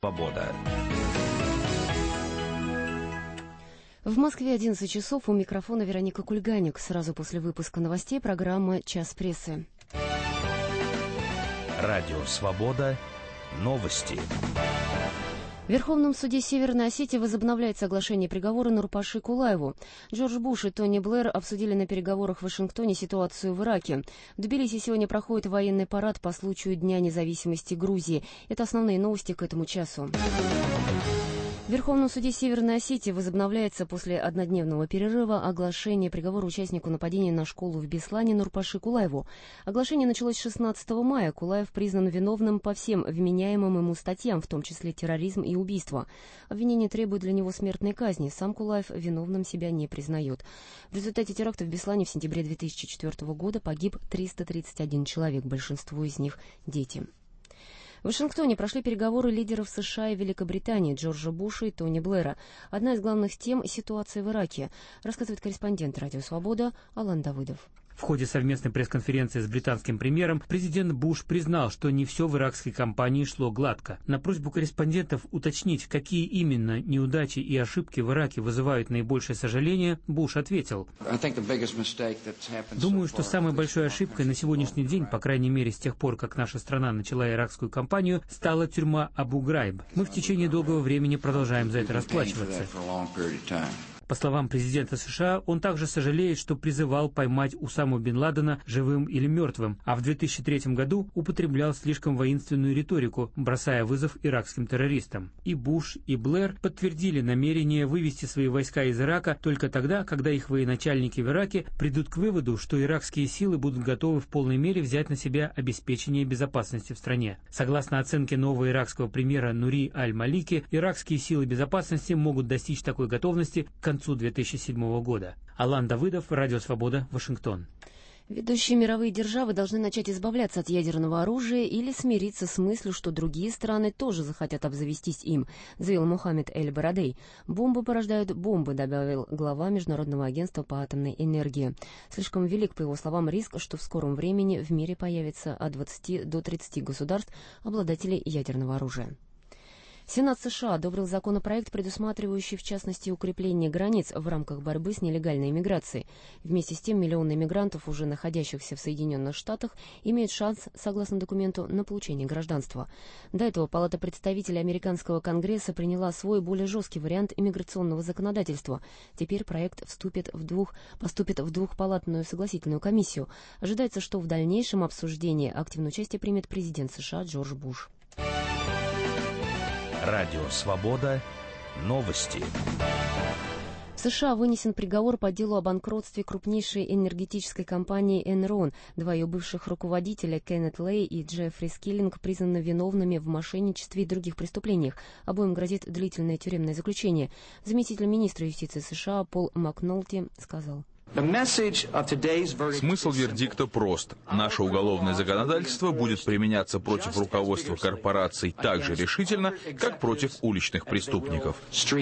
«Свобода». В Москве 11 часов. У микрофона Вероника Кульганик. Сразу после выпуска новостей программа «Час прессы». Радио «Свобода». Новости. В Верховном суде Северной Осетии возобновляет соглашение приговора Нурпаши Кулаеву. Джордж Буш и Тони Блэр обсудили на переговорах в Вашингтоне ситуацию в Ираке. В Тбилиси сегодня проходит военный парад по случаю Дня независимости Грузии. Это основные новости к этому часу. В Верховном суде Северной Осетии возобновляется после однодневного перерыва оглашение приговора участнику нападения на школу в Беслане Нурпаши Кулаеву. Оглашение началось 16 мая. Кулаев признан виновным по всем вменяемым ему статьям, в том числе терроризм и убийство. Обвинение требует для него смертной казни. Сам Кулаев виновным себя не признает. В результате теракта в Беслане в сентябре 2004 года погиб 331 человек, большинство из них дети. В Вашингтоне прошли переговоры лидеров США и Великобритании Джорджа Буша и Тони Блэра. Одна из главных тем – ситуация в Ираке, рассказывает корреспондент «Радио Свобода» Алан Давыдов. В ходе совместной пресс-конференции с британским премьером президент Буш признал, что не все в иракской кампании шло гладко. На просьбу корреспондентов уточнить, какие именно неудачи и ошибки в Ираке вызывают наибольшее сожаление, Буш ответил: «Думаю, что самой большой ошибкой на сегодняшний день, по крайней мере с тех пор, как наша страна начала иракскую кампанию, стала тюрьма Абу-Грайб. Мы в течение долгого времени продолжаем за это расплачиваться». По словам президента США, он также сожалеет, что призывал поймать Усаму бен Ладена живым или мертвым, а в 2003 году употреблял слишком воинственную риторику, бросая вызов иракским террористам. И Буш, и Блэр подтвердили намерение вывести свои войска из Ирака только тогда, когда их военачальники в Ираке придут к выводу, что иракские силы будут готовы в полной мере взять на себя обеспечение безопасности в стране. Согласно оценке нового иракского премьера Нури Аль-Малики, иракские силы безопасности могут достичь такой готовности к концу 2007 года. Алан Давыдов, Радио Свобода, Вашингтон. Ведущие мировые державы должны начать избавляться от ядерного оружия или смириться с мыслью, что другие страны тоже захотят обзавестись им, заявил Мохаммед Эль-Барадей. «Бомбы порождают бомбы», добавил глава Международного агентства по атомной энергии. Слишком велик, по его словам, риск, что в скором времени в мире появится от 20 до 30 государств, обладателей ядерного оружия. Сенат США одобрил законопроект, предусматривающий, в частности, укрепление границ в рамках борьбы с нелегальной иммиграцией. Вместе с тем, миллионы иммигрантов, уже находящихся в Соединенных Штатах, имеют шанс, согласно документу, на получение гражданства. До этого Палата представителей Американского Конгресса приняла свой более жесткий вариант иммиграционного законодательства. Теперь проект поступит в двухпалатную согласительную комиссию. Ожидается, что в дальнейшем обсуждении активное участие примет президент США Джордж Буш. Радио «Свобода». Новости. В США вынесен приговор по делу о банкротстве крупнейшей энергетической компании Enron. Два ее бывших руководителя, Кеннет Лей и Джеффри Скиллинг, признаны виновными в мошенничестве и других преступлениях. Обоим грозит длительное тюремное заключение. Заместитель министра юстиции США Пол Макнолти сказал: Смысл вердикта прост. Наше уголовное законодательство будет применяться против руководства корпораций так же решительно, как против уличных преступников.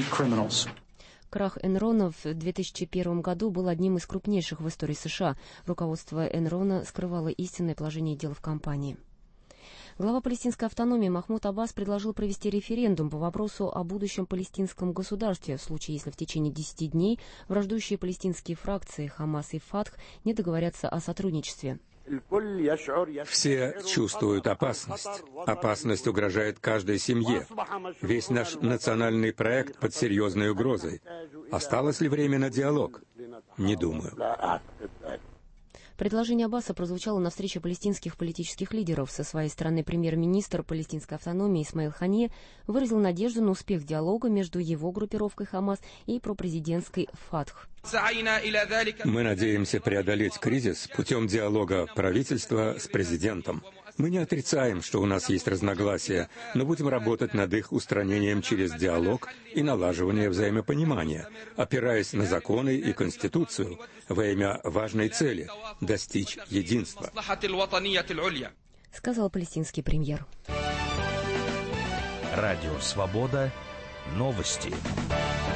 Крах Энрона в 2001 году был одним из крупнейших в истории США. Руководство Энрона скрывало истинное положение дел в компании. Глава палестинской автономии Махмуд Аббас предложил провести референдум по вопросу о будущем палестинском государстве в случае, если в течение 10 дней враждующие палестинские фракции Хамас и Фатх не договорятся о сотрудничестве. Все чувствуют опасность. Опасность угрожает каждой семье. Весь наш национальный проект под серьезной угрозой. Осталось ли время на диалог? Не думаю. Предложение Аббаса прозвучало на встрече палестинских политических лидеров. Со своей стороны премьер-министр палестинской автономии Исмаил Ханье выразил надежду на успех диалога между его группировкой Хамас и пропрезидентской Фатх. Мы надеемся преодолеть кризис путем диалога правительства с президентом. Мы не отрицаем, что у нас есть разногласия, но будем работать над их устранением через диалог и налаживание взаимопонимания, опираясь на законы и Конституцию во имя важной цели — достичь единства, сказал палестинский премьер. Радио «Свобода». Новости.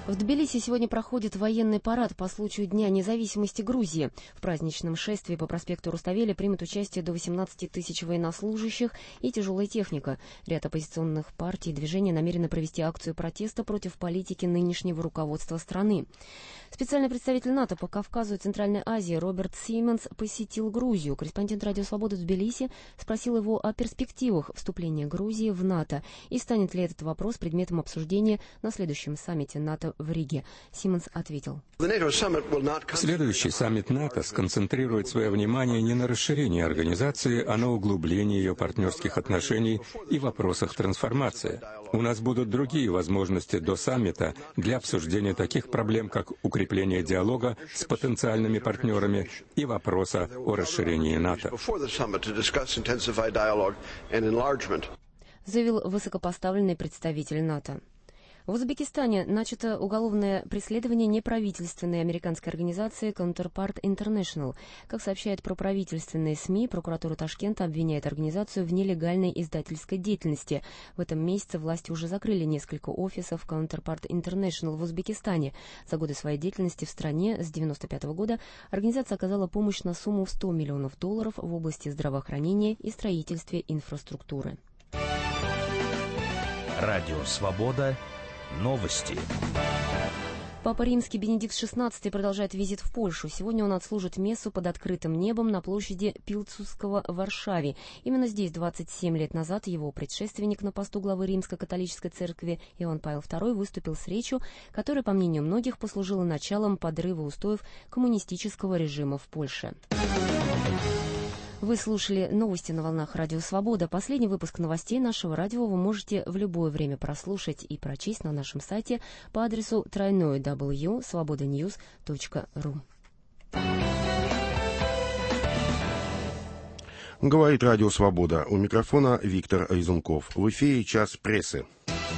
В Тбилиси сегодня проходит военный парад по случаю Дня независимости Грузии. В праздничном шествии по проспекту Руставели примут участие до 18 тысяч военнослужащих и тяжелая техника. Ряд оппозиционных партий и движений намерены провести акцию протеста против политики нынешнего руководства страны. Специальный представитель НАТО по Кавказу и Центральной Азии Роберт Симмонс посетил Грузию. Корреспондент «Радио Свобода» в Тбилиси спросил его о перспективах вступления Грузии в НАТО и станет ли этот вопрос предметом обсуждения на следующем саммите НАТО в Риге. Симмонс ответил. Следующий саммит НАТО сконцентрирует свое внимание не на расширении организации, а на углублении ее партнерских отношений и вопросах трансформации. У нас будут другие возможности до саммита для обсуждения таких проблем, как укрепление диалога с потенциальными партнерами и вопроса о расширении НАТО. Заявил высокопоставленный представитель НАТО. В Узбекистане начато уголовное преследование неправительственной американской организации Counterpart International. Как сообщают проправительственные СМИ, прокуратура Ташкента обвиняет организацию в нелегальной издательской деятельности. В этом месяце власти уже закрыли несколько офисов Counterpart International в Узбекистане. За годы своей деятельности в стране с 1995 года организация оказала помощь на сумму в $100 миллионов в области здравоохранения и строительстве инфраструктуры. Радио «Свобода». Новости. Папа Римский Бенедикт XVI продолжает визит в Польшу. Сегодня он отслужит мессу под открытым небом на площади Пилсудского в Варшаве. Именно здесь 27 лет назад его предшественник на посту главы Римско-католической церкви Иоанн Павел II выступил с речью, которая, по мнению многих, послужила началом подрыва устоев коммунистического режима в Польше. Вы слушали новости на волнах Радио Свобода. Последний выпуск новостей нашего радио вы можете в любое время прослушать и прочесть на нашем сайте по адресу www.svobodanews.ru. Говорит Радио Свобода. У микрофона Виктор Резунков. В эфире «Час прессы».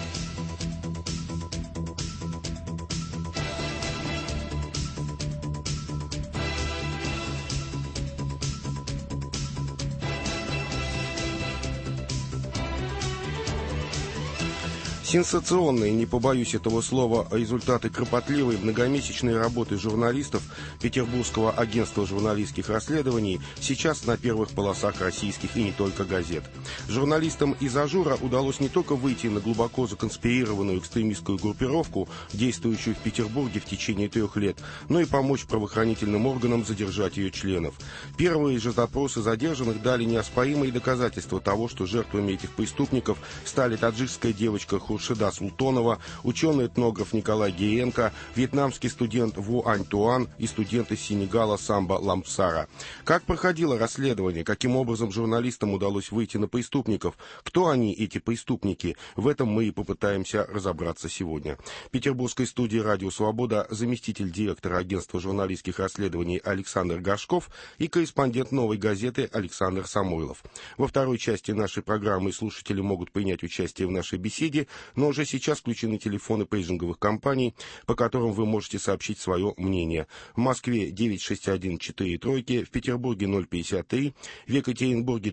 Сенсационные, не побоюсь этого слова, результаты кропотливой многомесячной работы журналистов Петербургского агентства журналистских расследований сейчас на первых полосах российских и не только газет. Журналистам из «Ажура» удалось не только выйти на глубоко законспирированную экстремистскую группировку, действующую в Петербурге в течение 3 лет, но и помочь правоохранительным органам задержать ее членов. Первые же запросы задержанных дали неоспоримые доказательства того, что жертвами этих преступников стали таджикская девочка Хуршида Султонова, ученый-этнограф Николай Гиенко, вьетнамский студент Ву Ань Туан и студент из Сенегала Самба Лампсара. Как проходило расследование, каким образом журналистам удалось выйти на преступников, кто они, эти преступники, в этом мы и попытаемся разобраться сегодня. В петербургской студии «Радио Свобода» заместитель директора агентства журналистских расследований Александр Горшков и корреспондент «Новой газеты» Александр Самойлов. Во второй части нашей программы слушатели могут принять участие в нашей беседе, но уже сейчас включены телефоны пейджинговых компаний, по которым вы можете сообщить свое мнение. В Москве 961-43, в Петербурге 053, в Екатеринбурге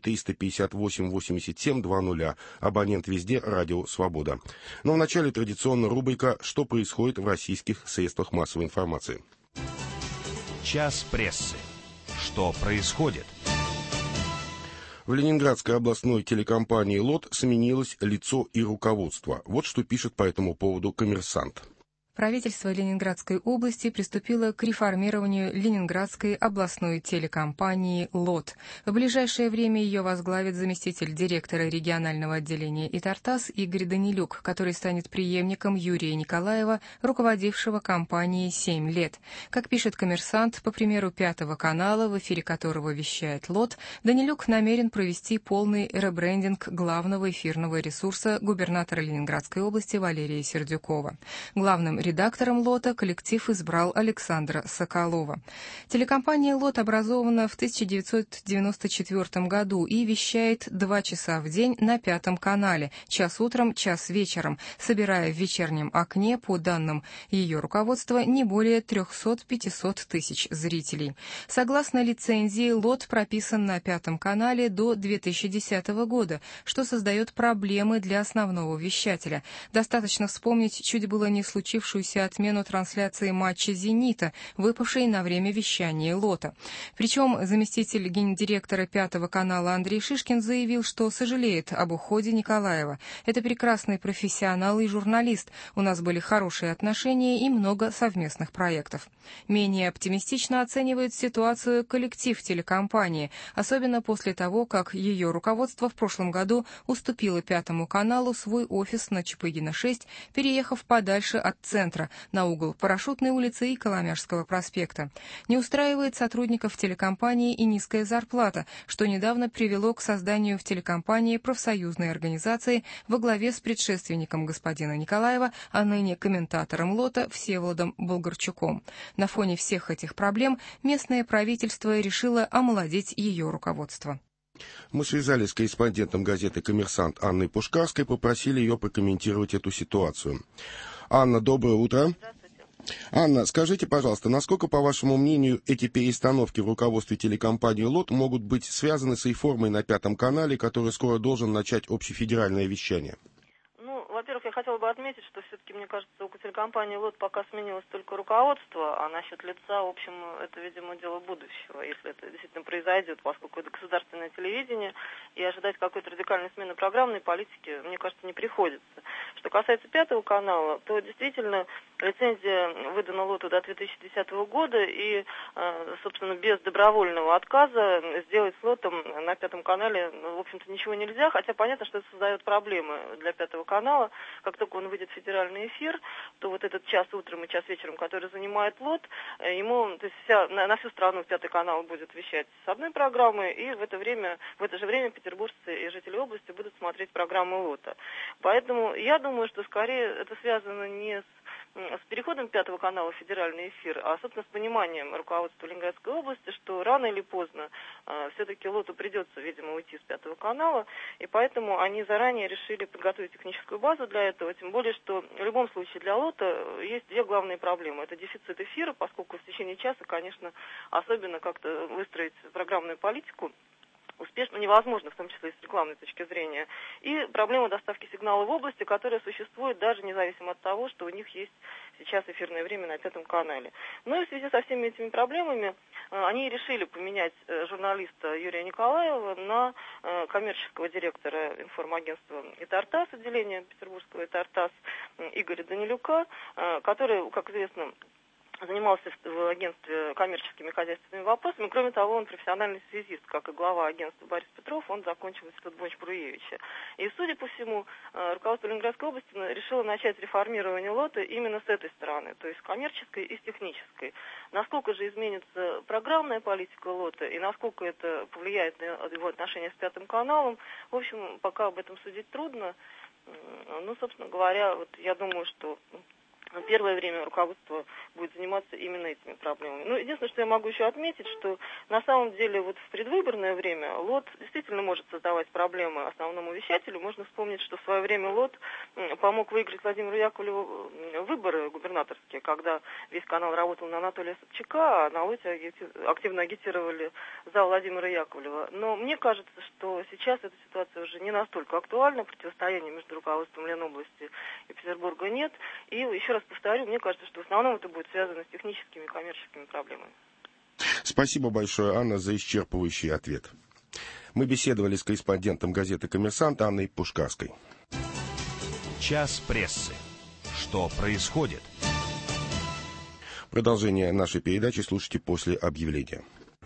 358-87-20. Абонент везде «Радио Свобода». Но вначале традиционно рубрика «Что происходит в российских средствах массовой информации». Час прессы. Что происходит? В Ленинградской областной телекомпании «ЛОТ» сменилось лицо и руководство. Вот что пишет по этому поводу «Коммерсант». Правительство Ленинградской области приступило к реформированию Ленинградской областной телекомпании «ЛОТ». В ближайшее время ее возглавит заместитель директора регионального отделения «Итартас» Игорь Данилюк, который станет преемником Юрия Николаева, руководившего компанией 7 лет. Как пишет «Коммерсант», по примеру Пятого канала, в эфире которого вещает «ЛОТ», Данилюк намерен провести полный ребрендинг главного эфирного ресурса губернатора Ленинградской области Валерия Сердюкова. Главным редактором «ЛОТа» коллектив избрал Александра Соколова. Телекомпания «ЛОТ» образована в 1994 году и вещает 2 часа в день на Пятом канале, час утром, час вечером, собирая в вечернем окне, по данным ее руководства, не более 300-500 тысяч зрителей. Согласно лицензии, «ЛОТ» прописан на Пятом канале до 2010 года, что создает проблемы для основного вещателя. Достаточно вспомнить чуть было не случившуюся случившуюся отмену трансляции матча «Зенита», выпавшей на время вещания лота. Причем заместитель гендиректора Пятого канала Андрей Шишкин заявил, что сожалеет об уходе Николаева. Это прекрасный профессионал и журналист. У нас были хорошие отношения и много совместных проектов. Менее оптимистично оценивает ситуацию коллектив телекомпании, особенно после того, как ее руководство в прошлом году уступило Пятому каналу свой офис на Чапыгина 6, переехав подальше от центра, на угол Парашютной улицы и Коломяжского проспекта. Не устраивает сотрудников телекомпании и низкая зарплата, что недавно привело к созданию в телекомпании профсоюзной организации во главе с предшественником господина Николаева, а ныне комментатором лота Всеволодом Болгарчуком. На фоне всех этих проблем местное правительство решило омолодить ее руководство. Мы связались с корреспондентом газеты «Коммерсант» Анной Пушкарской, попросили ее прокомментировать эту ситуацию. Анна, доброе утро. Анна, скажите, пожалуйста, насколько, по вашему мнению, эти перестановки в руководстве телекомпании «Лот» могут быть связаны с реформой на Пятом канале, который скоро должен начать общефедеральное вещание? Во-первых, я хотела бы отметить, что все-таки, мне кажется, у телекомпании «Лот» пока сменилось только руководство, а насчет лица, в общем, это, видимо, дело будущего, если это действительно произойдет, поскольку это государственное телевидение, и ожидать какой-то радикальной смены программной политики, мне кажется, не приходится. Что касается Пятого канала, то действительно лицензия выдана «Лоту» до 2010 года, и, собственно, без добровольного отказа сделать с «Лотом» на Пятом канале, в общем-то, ничего нельзя, хотя понятно, что это создает проблемы для Пятого канала. Как только он выйдет в федеральный эфир, то вот этот час утром и час вечером, который занимает «Лот», ему, то есть на всю страну Пятый канал будет вещать с одной программы, и в это же время петербуржцы и жители области будут смотреть программу «Лота». Поэтому я думаю, что скорее это связано не с переходом Пятого канала в федеральный эфир, а, собственно, с пониманием руководства Ленинградской области, что рано или поздно все-таки «Лоту» придется, видимо, уйти с Пятого канала, и поэтому они заранее решили подготовить техническую базу для этого, тем более, что в любом случае для «Лота» есть две главные проблемы. Это дефицит эфира, поскольку в течение часа, конечно, особенно как-то выстроить программную политику успешно невозможно, в том числе и с рекламной точки зрения. И проблема доставки сигнала в области, которая существует даже независимо от того, что у них есть сейчас эфирное время на Пятом канале. Ну и в связи со всеми этими проблемами они решили поменять журналиста Юрия Николаева на коммерческого директора информагентства «Итартас», отделения петербургского «Итартас» Игоря Данилюка, который, как известно, занимался в агентстве коммерческими и хозяйственными вопросами. Кроме того, он профессиональный связист, как и глава агентства Борис Петров, он закончил институт Бонч-Бруевича. И, судя по всему, руководство Ленинградской области решило начать реформирование «Лота» именно с этой стороны, то есть с коммерческой и с технической. Насколько же изменится программная политика «Лота» и насколько это повлияет на его отношения с Пятым каналом, в общем, пока об этом судить трудно. Ну, собственно говоря, вот я думаю, что первое время руководство будет заниматься именно этими проблемами. Ну, единственное, что я могу еще отметить, что на самом деле вот в предвыборное время «Лот» действительно может создавать проблемы основному вещателю. Можно вспомнить, что в свое время «Лот» помог выиграть Владимиру Яковлеву выборы губернаторские, когда весь канал работал на Анатолия Собчака, а на «Лоте» активно агитировали за Владимира Яковлева. Но мне кажется, что сейчас эта ситуация уже не настолько актуальна, противостояния между руководством Ленобласти и Петербурга нет. И еще раз повторю, мне кажется, что в основном это будет связано с техническими и коммерческими проблемами. Спасибо большое, Анна, за исчерпывающий ответ. Мы беседовали с корреспондентом газеты «Коммерсант» Анной Пушкарской. Час прессы. Что происходит? Продолжение нашей передачи слушайте после объявления.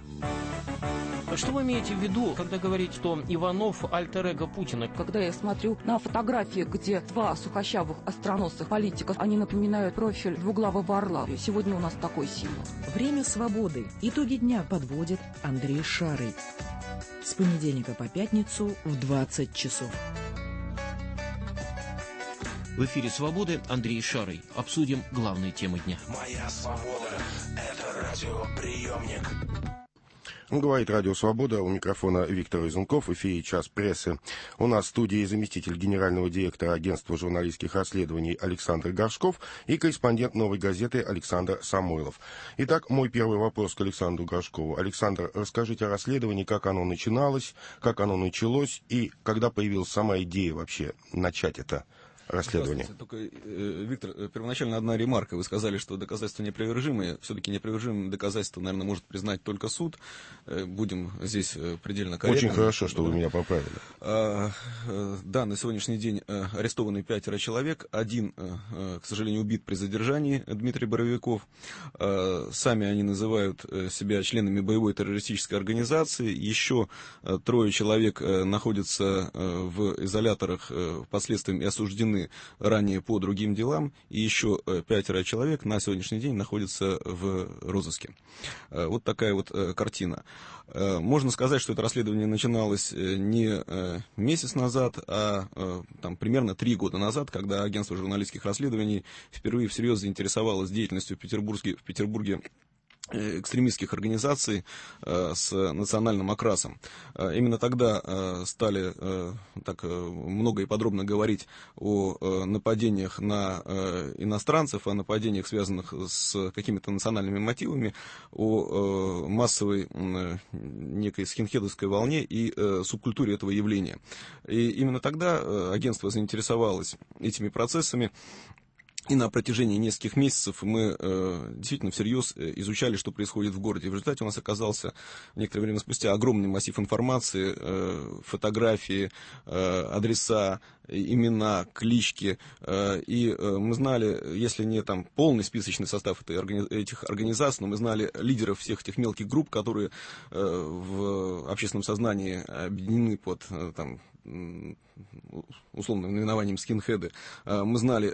Что вы имеете в виду, когда говорите, что Иванов альтер-эго Путина? Когда я смотрю на фотографии, где два сухощавых остроносых политика, они напоминают профиль двуглавого орла. Сегодня у нас такой символ. Время свободы. Итоги дня подводит Андрей Шарый. С понедельника по пятницу в 20 часов. В эфире «Свободы» Андрей Шарый. Обсудим главные темы дня. Моя свобода – это радиоприемник. Говорит Радио Свобода, у микрофона Виктор Изунков, в эфире «Час прессы». У нас в студии заместитель генерального директора агентства журналистских расследований Александр Горшков и корреспондент «Новой газеты» Александр Самойлов. Итак, мой первый вопрос к Александру Горшкову. Александр, расскажите о расследовании, как оно начиналось, как оно началось и когда появилась сама идея вообще начать это расследования. Только, Виктор, первоначально одна ремарка. Вы сказали, что доказательства неопровержимые. Все-таки неопровержимые доказательства, наверное, может признать только суд. Будем здесь предельно корректны. Очень хорошо, что вы меня поправили. Да, на сегодняшний день арестованы 5 человек. Один, к сожалению, убит при задержании, Дмитрий Боровиков. Сами они называют себя членами боевой террористической организации. Еще 3 человек находятся в изоляторах, впоследствии осуждены ранее по другим делам. И еще 5 человек на сегодняшний день находятся в розыске. Вот такая вот картина. Можно сказать, что это расследование начиналось не месяц назад, а там, примерно 3 года назад, когда агентство журналистских расследований впервые всерьез заинтересовалось деятельностью в Петербурге экстремистских организаций с национальным окрасом. Именно тогда стали так много и подробно говорить о нападениях на иностранцев, о нападениях, связанных с какими-то национальными мотивами, о массовой некой скинхедовской волне и субкультуре этого явления. И именно тогда агентство заинтересовалось этими процессами. И на протяжении нескольких месяцев мы действительно всерьез изучали, что происходит в городе. В результате у нас оказался некоторое время спустя огромный массив информации, фотографии, адреса, имена, клички. И мы знали, если не там полный списочный состав этих организаций, но мы знали лидеров всех этих мелких групп, которые в общественном сознании объединены под там, условным наименованием скинхеды. Мы знали,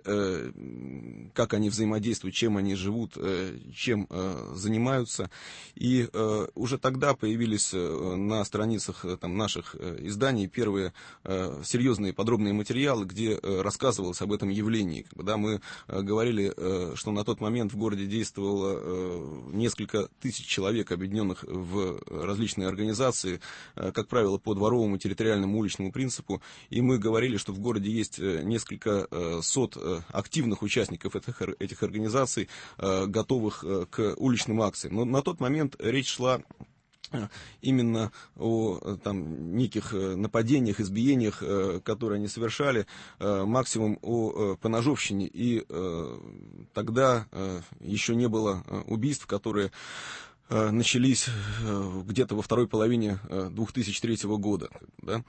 как они взаимодействуют, чем они живут, чем занимаются. И уже тогда появились на страницах там, наших изданий первые серьезные подробные материалы, где рассказывалось об этом явлении. Да, мы говорили, что на тот момент в городе действовало несколько тысяч человек, объединенных в различные организации, как правило, по дворовому, территориальному, уличному принципу. И мы говорили, что в городе есть несколько сот активных участников этих организаций, готовых к уличным акциям. Но на тот момент речь шла именно о там, неких нападениях, избиениях, которые они совершали, максимум о поножовщине. И тогда еще не было убийств, которые начались где-то во второй половине 2003 года. Да?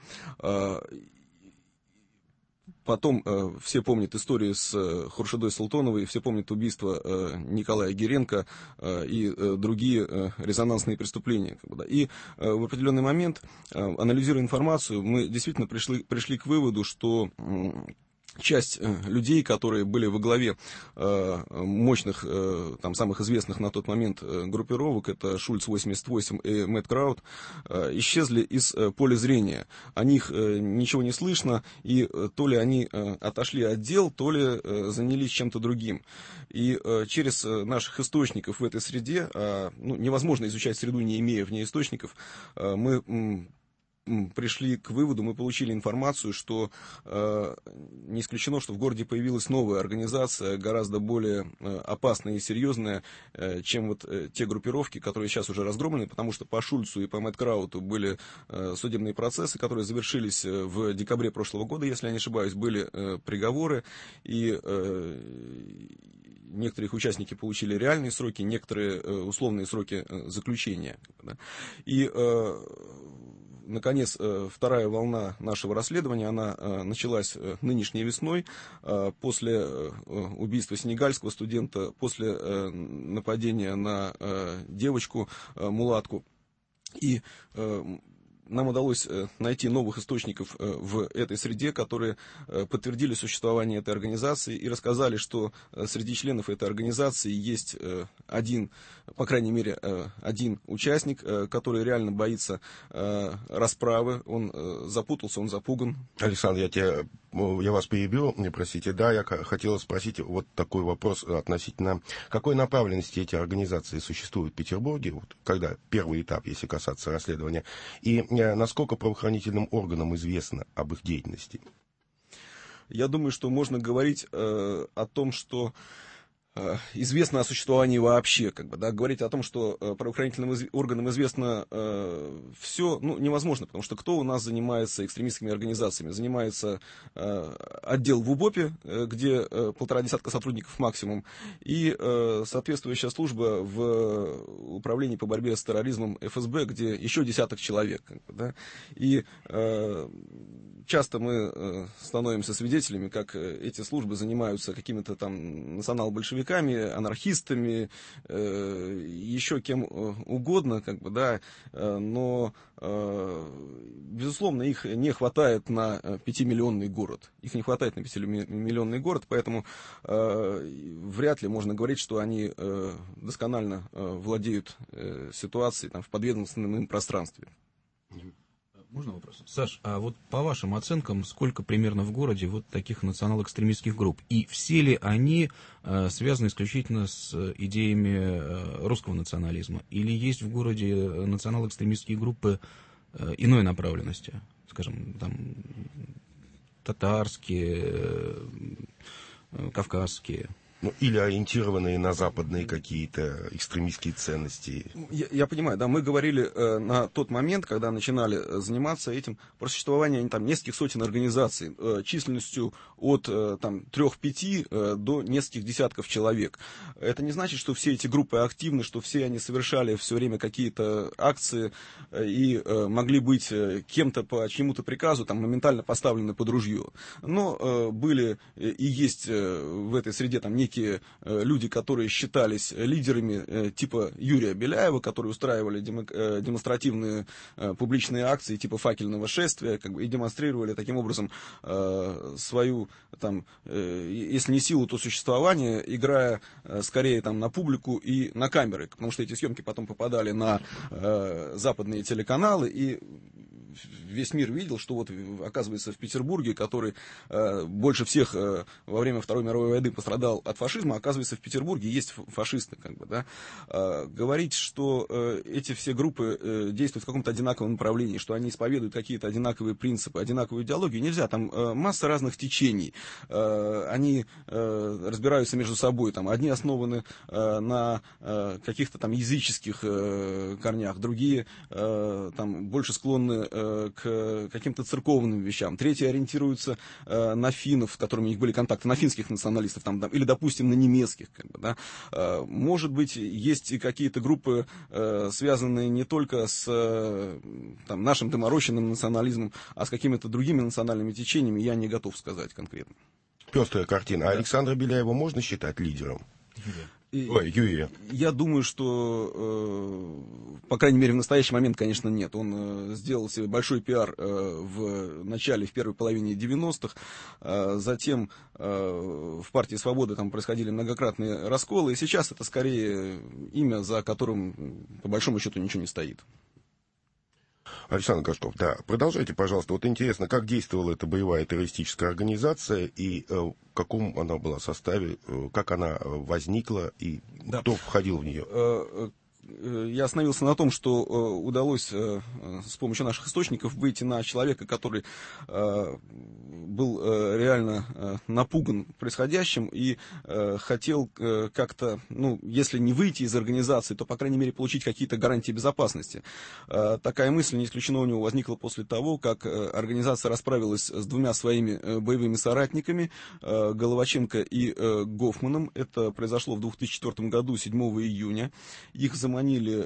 Потом все помнят истории с Хуршидой Султоновой, все помнят убийство Николая Геренко и другие резонансные преступления. И в определенный момент, анализируя информацию, мы действительно пришли к выводу, что часть людей, которые были во главе мощных, там, самых известных на тот момент группировок, это Шульц-88 и Мэтт Крауд, исчезли из поля зрения. О них ничего не слышно, и то ли они отошли от дел, то ли занялись чем-то другим. И через наших источников в этой среде, невозможно изучать среду, не имея в ней источников, мы пришли к выводу, мы получили информацию, что не исключено, что в городе появилась новая организация, гораздо более опасная и серьезная, чем вот те группировки, которые сейчас уже разгромлены, потому что по Шульцу и по Мэтт Крауту были судебные процессы, которые завершились в декабре прошлого года, если я не ошибаюсь, были приговоры, и некоторые их участники получили реальные сроки, некоторые условные сроки заключения. И наконец, вторая волна нашего расследования, она началась нынешней весной, после убийства сенегальского студента, после нападения на девочку, мулатку. И нам удалось найти новых источников в этой среде, которые подтвердили существование этой организации и рассказали, что среди членов этой организации есть один, по крайней мере, один участник, который реально боится расправы, он запутался, он запуган. Александр, я вас перебил, простите, да, я хотел спросить вот такой вопрос относительно какой направленности эти организации существуют в Петербурге, вот, когда первый этап, если касаться расследования, и насколько правоохранительным органам известно об их деятельности? Я думаю, что можно говорить о том, что известно о существовании вообще, как бы, да, говорить о том, что правоохранительным органам известно все, ну, невозможно, потому что кто у нас занимается экстремистскими организациями? Занимается отдел в УБОПе, где 1,5 десятка сотрудников максимум, и соответствующая служба в управлении по борьбе с терроризмом ФСБ, где еще десяток человек, как бы, да, и часто мы становимся свидетелями, как эти службы занимаются какими-то там национал-большевиками, анархистами, еще кем угодно, как бы, да, но, безусловно, их не хватает на 5-миллионный город. Их не хватает на 5-миллионный город, поэтому вряд ли можно говорить, что они досконально владеют ситуацией там, в подведомственном им пространстве. Можно вопрос? Саш, а вот по вашим оценкам, сколько примерно в городе вот таких национал-экстремистских групп? И все ли они связаны исключительно с идеями русского национализма? Или есть в городе национал-экстремистские группы иной направленности? Скажем, там, татарские, кавказские? Ну, или ориентированные на западные какие-то экстремистские ценности. Я понимаю, да, мы говорили на тот момент, когда начинали заниматься этим, про существование там, нескольких сотен организаций численностью от там, 3-5 до нескольких десятков человек. Это не значит, что все эти группы активны, что все они совершали все время какие-то акции и могли быть кем-то по чьему-то приказу там, моментально поставлены под ружье. Но были и есть в этой среде там, некие люди, которые считались лидерами типа Юрия Беляева, которые устраивали демонстративные публичные акции типа факельного шествия, как бы, и демонстрировали таким образом свою, там, если не силу, то существование, играя скорее там, на публику и на камеры, потому что эти съемки потом попадали на западные телеканалы, и весь мир видел, что вот, оказывается, в Петербурге, который больше всех во время Второй мировой войны пострадал от фашизма, оказывается, в Петербурге есть фашисты. Как бы, да? Говорить, что эти все группы действуют в каком-то одинаковом направлении, что они исповедуют какие-то одинаковые принципы, одинаковую идеологию, нельзя. Там масса разных течений. Они разбираются между собой. Там, одни основаны на каких-то там языческих корнях, другие там, больше склонны к каким-то церковным вещам. Третьи ориентируются на финнов, с которыми у них были контакты, на финских националистов, там, или, допустим, на немецких. Как бы, да. Может быть, есть и какие-то группы, связанные не только с там, нашим доморощенным национализмом, а с какими-то другими национальными течениями, я не готов сказать конкретно. Пестрая картина. А да. Александра Беляева можно считать лидером? Юрия. Я думаю, что, по крайней мере, в настоящий момент, конечно, нет. Он сделал себе большой пиар в первой половине 90-х. Затем в партии «Свобода» там происходили многократные расколы. И сейчас это скорее имя, за которым, по большому счету, ничего не стоит. Александр Горшков, да, продолжайте, пожалуйста. Вот интересно, как действовала эта боевая террористическая организация и в каком она была составе, как она возникла и да. Кто входил в нее? Я остановился на том, что удалось с помощью наших источников выйти на человека, который был реально напуган происходящим и хотел как-то, ну, если не выйти из организации, то, по крайней мере, получить какие-то гарантии безопасности. Такая мысль, не исключено, у него возникла после того, как организация расправилась с двумя своими боевыми соратниками, Головаченко и Гофманом. Это произошло в 2004 году, 7 июня. Их заманили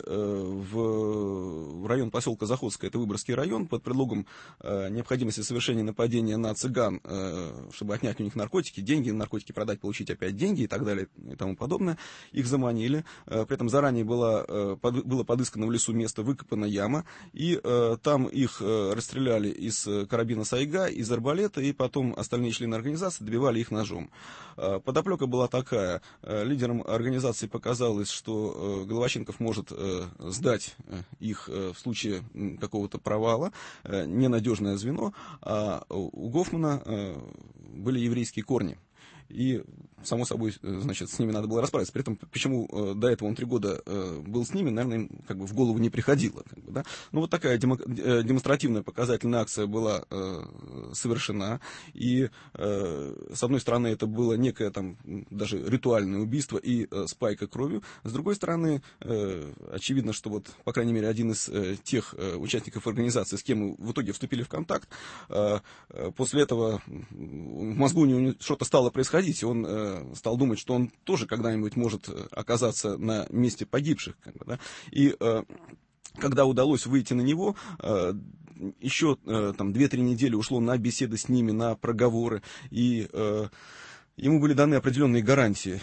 в район поселка Заходское, это Выборгский район, под предлогом необходимости совершения нападения на цыган, чтобы отнять у них наркотики, деньги, наркотики продать, получить опять деньги и так далее и тому подобное. Их заманили. При этом заранее было подыскано в лесу место, выкопана яма, и там их расстреляли из карабина Сайга, из арбалета, и потом остальные члены организации добивали их ножом. Подоплека была такая. Лидерам организации показалось, что Головаченков может сдать их в случае какого-то провала, ненадежное звено, а у Гофмана были еврейские корни. и, само собой, значит, с ними надо было расправиться. При этом, почему до этого он 3 года был с ними, наверное, им как бы в голову не приходило. Как бы, да? Ну, вот такая демонстративная показательная акция была совершена, и, с одной стороны, это было некое там даже ритуальное убийство и спайка кровью, с другой стороны, очевидно, что вот, по крайней мере, один из тех участников организации, с кем мы в итоге вступили в контакт, после этого в мозгу у него что-то стало происходить, и он стал думать, что он тоже когда-нибудь может оказаться на месте погибших. Как бы, да? И когда удалось выйти на него, еще там 2-3 недели ушло на беседы с ними, на проговоры, и ему были даны определенные гарантии.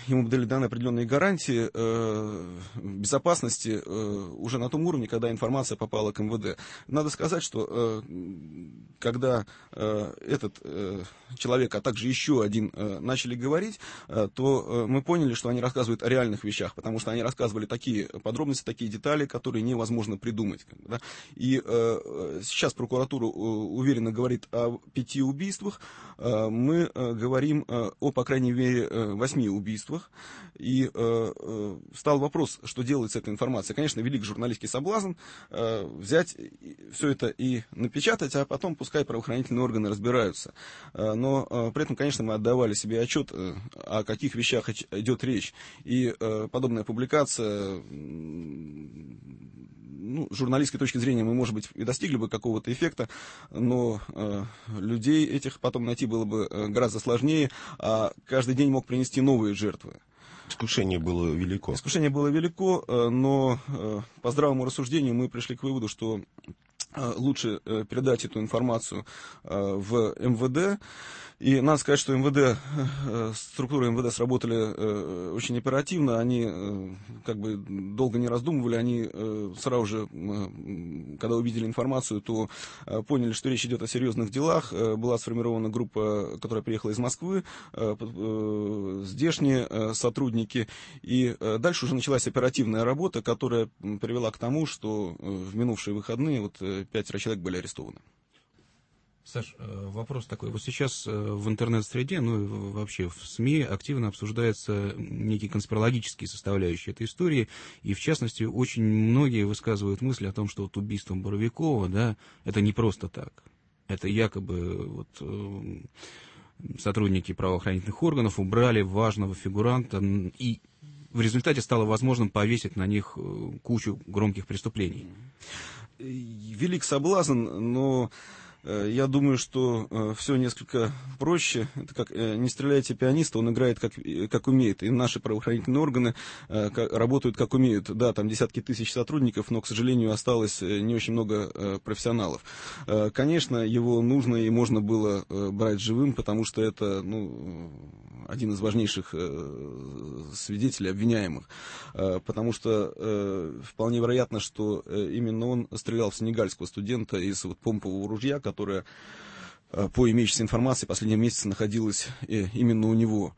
Безопасности уже на том уровне, когда информация попала к МВД. Надо сказать, что когда этот человек, а также еще один начали говорить, то мы поняли, что они рассказывают о реальных вещах, потому что они рассказывали такие подробности, такие детали, которые невозможно придумать. Да? И сейчас прокуратура уверенно говорит о 5 убийствах. Мы говорим о, по крайней мере, 8 убийствах. И стал вопрос, что делать с этой информацией. Конечно, велик журналистский соблазн взять все это и напечатать, а потом пускай правоохранительные органы разбираются. Но при этом, конечно, мы отдавали себе отчет, о каких вещах идет речь. И подобная публикация, ну, с журналистской точки зрения мы, может быть, и достигли бы какого-то эффекта, но людей этих потом найти было бы гораздо сложнее, а каждый день мог принести новые жертвы. Искушение было велико. Но по здравому рассуждению мы пришли к выводу, что лучше передать эту информацию в МВД. И надо сказать, что структуры МВД сработали очень оперативно, они как бы долго не раздумывали, они сразу же, когда увидели информацию, то поняли, что речь идет о серьезных делах. Была сформирована группа, которая приехала из Москвы, здешние сотрудники, и дальше уже началась оперативная работа, которая привела к тому, что в минувшие выходные вот 5 человек были арестованы. Саш, вопрос такой. Вот сейчас в интернет-среде, ну и вообще в СМИ активно обсуждается некие конспирологические составляющие этой истории, и в частности очень многие высказывают мысли о том, что вот убийство Боровикова, да, это не просто так. Это якобы вот сотрудники правоохранительных органов убрали важного фигуранта, и в результате стало возможным повесить на них кучу громких преступлений. Велик соблазн, но я думаю, что все несколько проще. Это как не стреляйте пианиста, он играет как умеет. И наши правоохранительные органы работают как умеют. Да, там десятки тысяч сотрудников, но, к сожалению, осталось не очень много профессионалов. Конечно, его нужно и можно было брать живым, потому что это, ну, один из важнейших свидетелей, обвиняемых. Потому что вполне вероятно, что именно он стрелял в сенегальского студента из вот помпового ружья, которая, по имеющейся информации, последние месяцы находилась именно у него.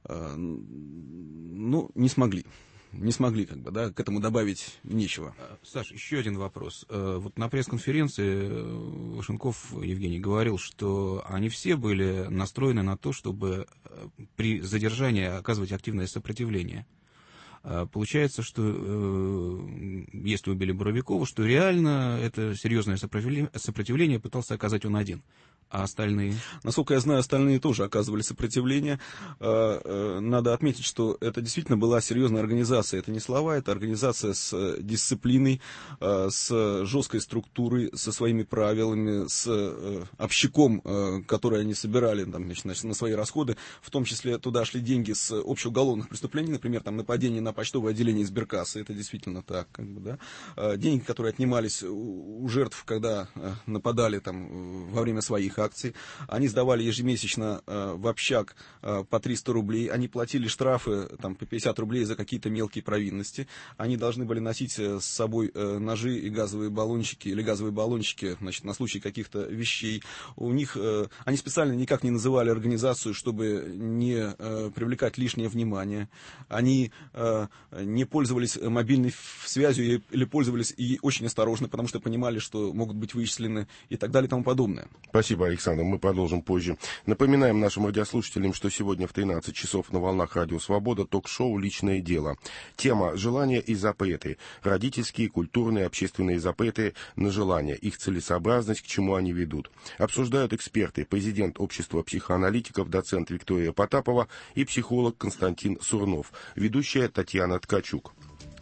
Ну, не смогли, как бы, да, к этому добавить нечего. Саш, еще один вопрос. Вот на пресс-конференции Вашенков Евгений говорил, что они все были настроены на то, чтобы при задержании оказывать активное сопротивление. Получается, что если убили Боровикова, что реально это серьезное сопротивление пытался оказать он один. А остальные? Насколько я знаю, остальные тоже оказывали сопротивление. Надо отметить, что это действительно была серьезная организация. Это не слова, это организация с дисциплиной, с жесткой структурой, со своими правилами, с общаком, который они собирали там, значит, на свои расходы. В том числе туда шли деньги с общеуголовных преступлений, например, там, нападение на почтовое отделение сберкассы. Это действительно так. Как бы, да? Деньги, которые отнимались у жертв, когда нападали там, во время своих акций. Они сдавали ежемесячно в общак по 300 рублей. Они платили штрафы там, по 50 рублей за какие-то мелкие провинности. Они должны были носить с собой ножи и газовые баллончики, или газовые баллончики, значит, на случай каких-то вещей. У них, они специально никак не называли организацию, чтобы не привлекать лишнее внимание. Они не пользовались мобильной связью или пользовались и очень осторожно, потому что понимали, что могут быть вычислены и так далее и тому подобное. Спасибо. Александр, мы продолжим позже. Напоминаем нашим радиослушателям, что сегодня в 13 часов на волнах Радио Свобода ток-шоу «Личное дело». Тема «Желания и запреты». Родительские, культурные, общественные запреты на желания, их целесообразность, к чему они ведут. Обсуждают эксперты, президент Общества психоаналитиков, доцент Виктория Потапова и психолог Константин Сурнов, ведущая Татьяна Ткачук.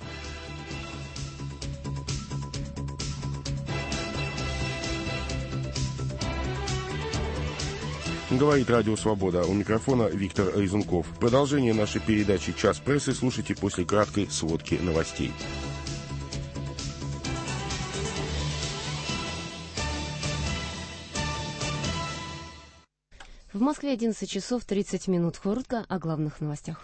Говорит Радио Свобода. У микрофона Виктор Айзенков. Продолжение нашей передачи «Час прессы» слушайте после краткой сводки новостей. В Москве 11 часов 30 минут. Коротко о главных новостях.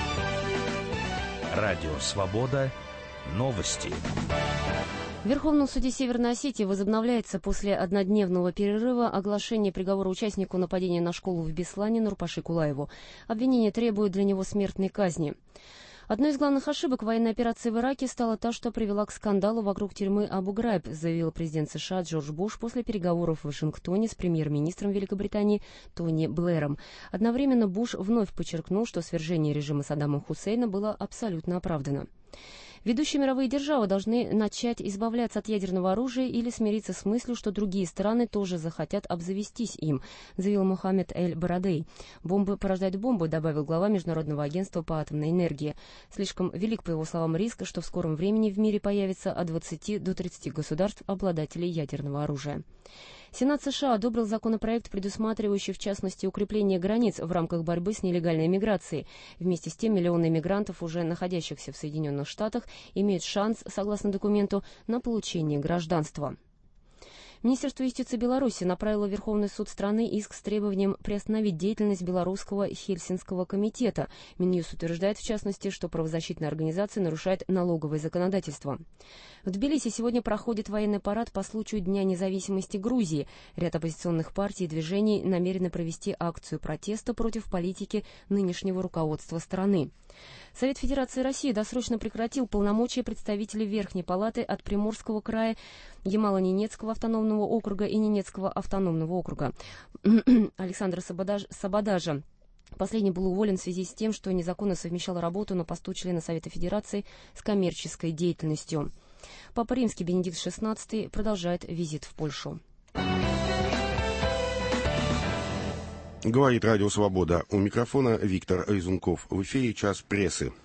Радио Свобода. Новости. В Верховном суде Северной Осетии возобновляется после однодневного перерыва оглашение приговора участнику нападения на школу в Беслане Нурпаши Кулаеву. Обвинение требует для него смертной казни. Одной из главных ошибок военной операции в Ираке стала та, что привела к скандалу вокруг тюрьмы Абу-Грайб, заявил президент США Джордж Буш после переговоров в Вашингтоне с премьер-министром Великобритании Тони Блэром. Одновременно Буш вновь подчеркнул, что свержение режима Саддама Хусейна было абсолютно оправдано. Ведущие мировые державы должны начать избавляться от ядерного оружия или смириться с мыслью, что другие страны тоже захотят обзавестись им, заявил Мохаммед Эль-Барадей. «Бомбы порождают бомбы», добавил глава Международного агентства по атомной энергии. Слишком велик, по его словам, риск, что в скором времени в мире появится от 20 до 30 государств, обладателей ядерного оружия. Сенат США одобрил законопроект, предусматривающий, в частности, укрепление границ в рамках борьбы с нелегальной миграцией. Вместе с тем, миллионы мигрантов, уже находящихся в Соединенных Штатах, имеют шанс, согласно документу, на получение гражданства. Министерство юстиции Беларуси направило в Верховный суд страны иск с требованием приостановить деятельность Белорусского Хельсинского комитета. Минюст утверждает, в частности, что правозащитная организация нарушает налоговое законодательство. В Тбилиси сегодня проходит военный парад по случаю Дня независимости Грузии. Ряд оппозиционных партий и движений намерены провести акцию протеста против политики нынешнего руководства страны. Совет Федерации России досрочно прекратил полномочия представителей Верхней Палаты от Приморского края, Ямало-Ненецкого автономного округа и Ненецкого автономного округа Александра Сабадажа. Последний был уволен в связи с тем, что незаконно совмещал работу на посту члена Совета Федерации с коммерческой деятельностью. Папа Римский Бенедикт XVI продолжает визит в Польшу. Говорит Радио Свобода. У микрофона Виктор Айзенков. В эфире «Час прессы».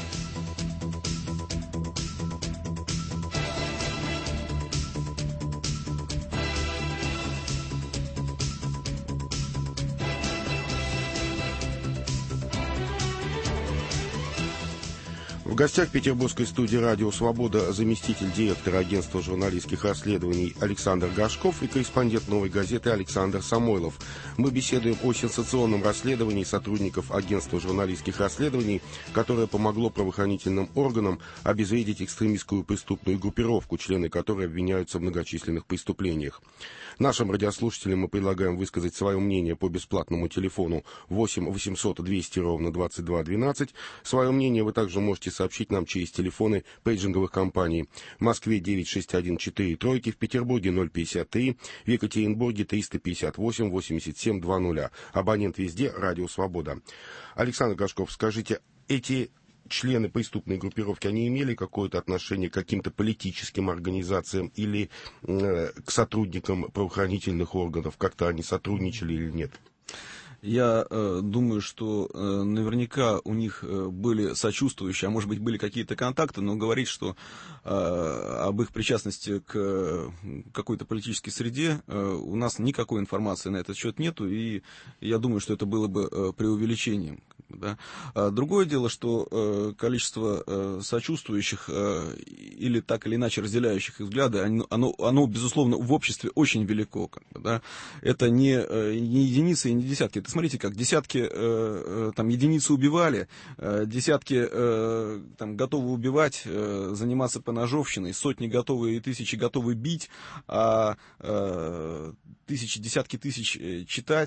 В гостях петербургской студии «Радио Свобода» заместитель директора агентства журналистских расследований Александр Горшков и корреспондент «Новой газеты» Александр Самойлов. Мы беседуем о сенсационном расследовании сотрудников агентства журналистских расследований, которое помогло правоохранительным органам обезвредить экстремистскую преступную группировку, члены которой обвиняются в многочисленных преступлениях. Нашим радиослушателям мы предлагаем высказать свое мнение по бесплатному телефону 8 800 200 ровно 2212. Свое мнение вы также можете сообщить нам через телефоны пейджинговых компаний. В Москве 96143, в Петербурге 053, в Екатеринбурге 358 87 20. Абонент везде «Радио Свобода». Александр Горшков, скажите, эти члены преступной группировки, они имели какое-то отношение к каким-то политическим организациям или к сотрудникам правоохранительных органов? Как-то они сотрудничали или нет? Я думаю, что наверняка у них были сочувствующие, а может быть были какие-то контакты, но говорить, что об их причастности к какой-то политической среде у нас никакой информации на этот счет нету, и я думаю, что это было бы преувеличением. Да? Другое дело, что количество сочувствующих или так или иначе разделяющих их взгляды, оно безусловно, в обществе очень велико. Да? Это не единицы и не десятки. Это смотрите, как десятки там, единицы убивали, десятки там, готовы убивать, заниматься поножовщиной, сотни готовы и тысячи готовы бить, а тысячи, десятки тысяч читать,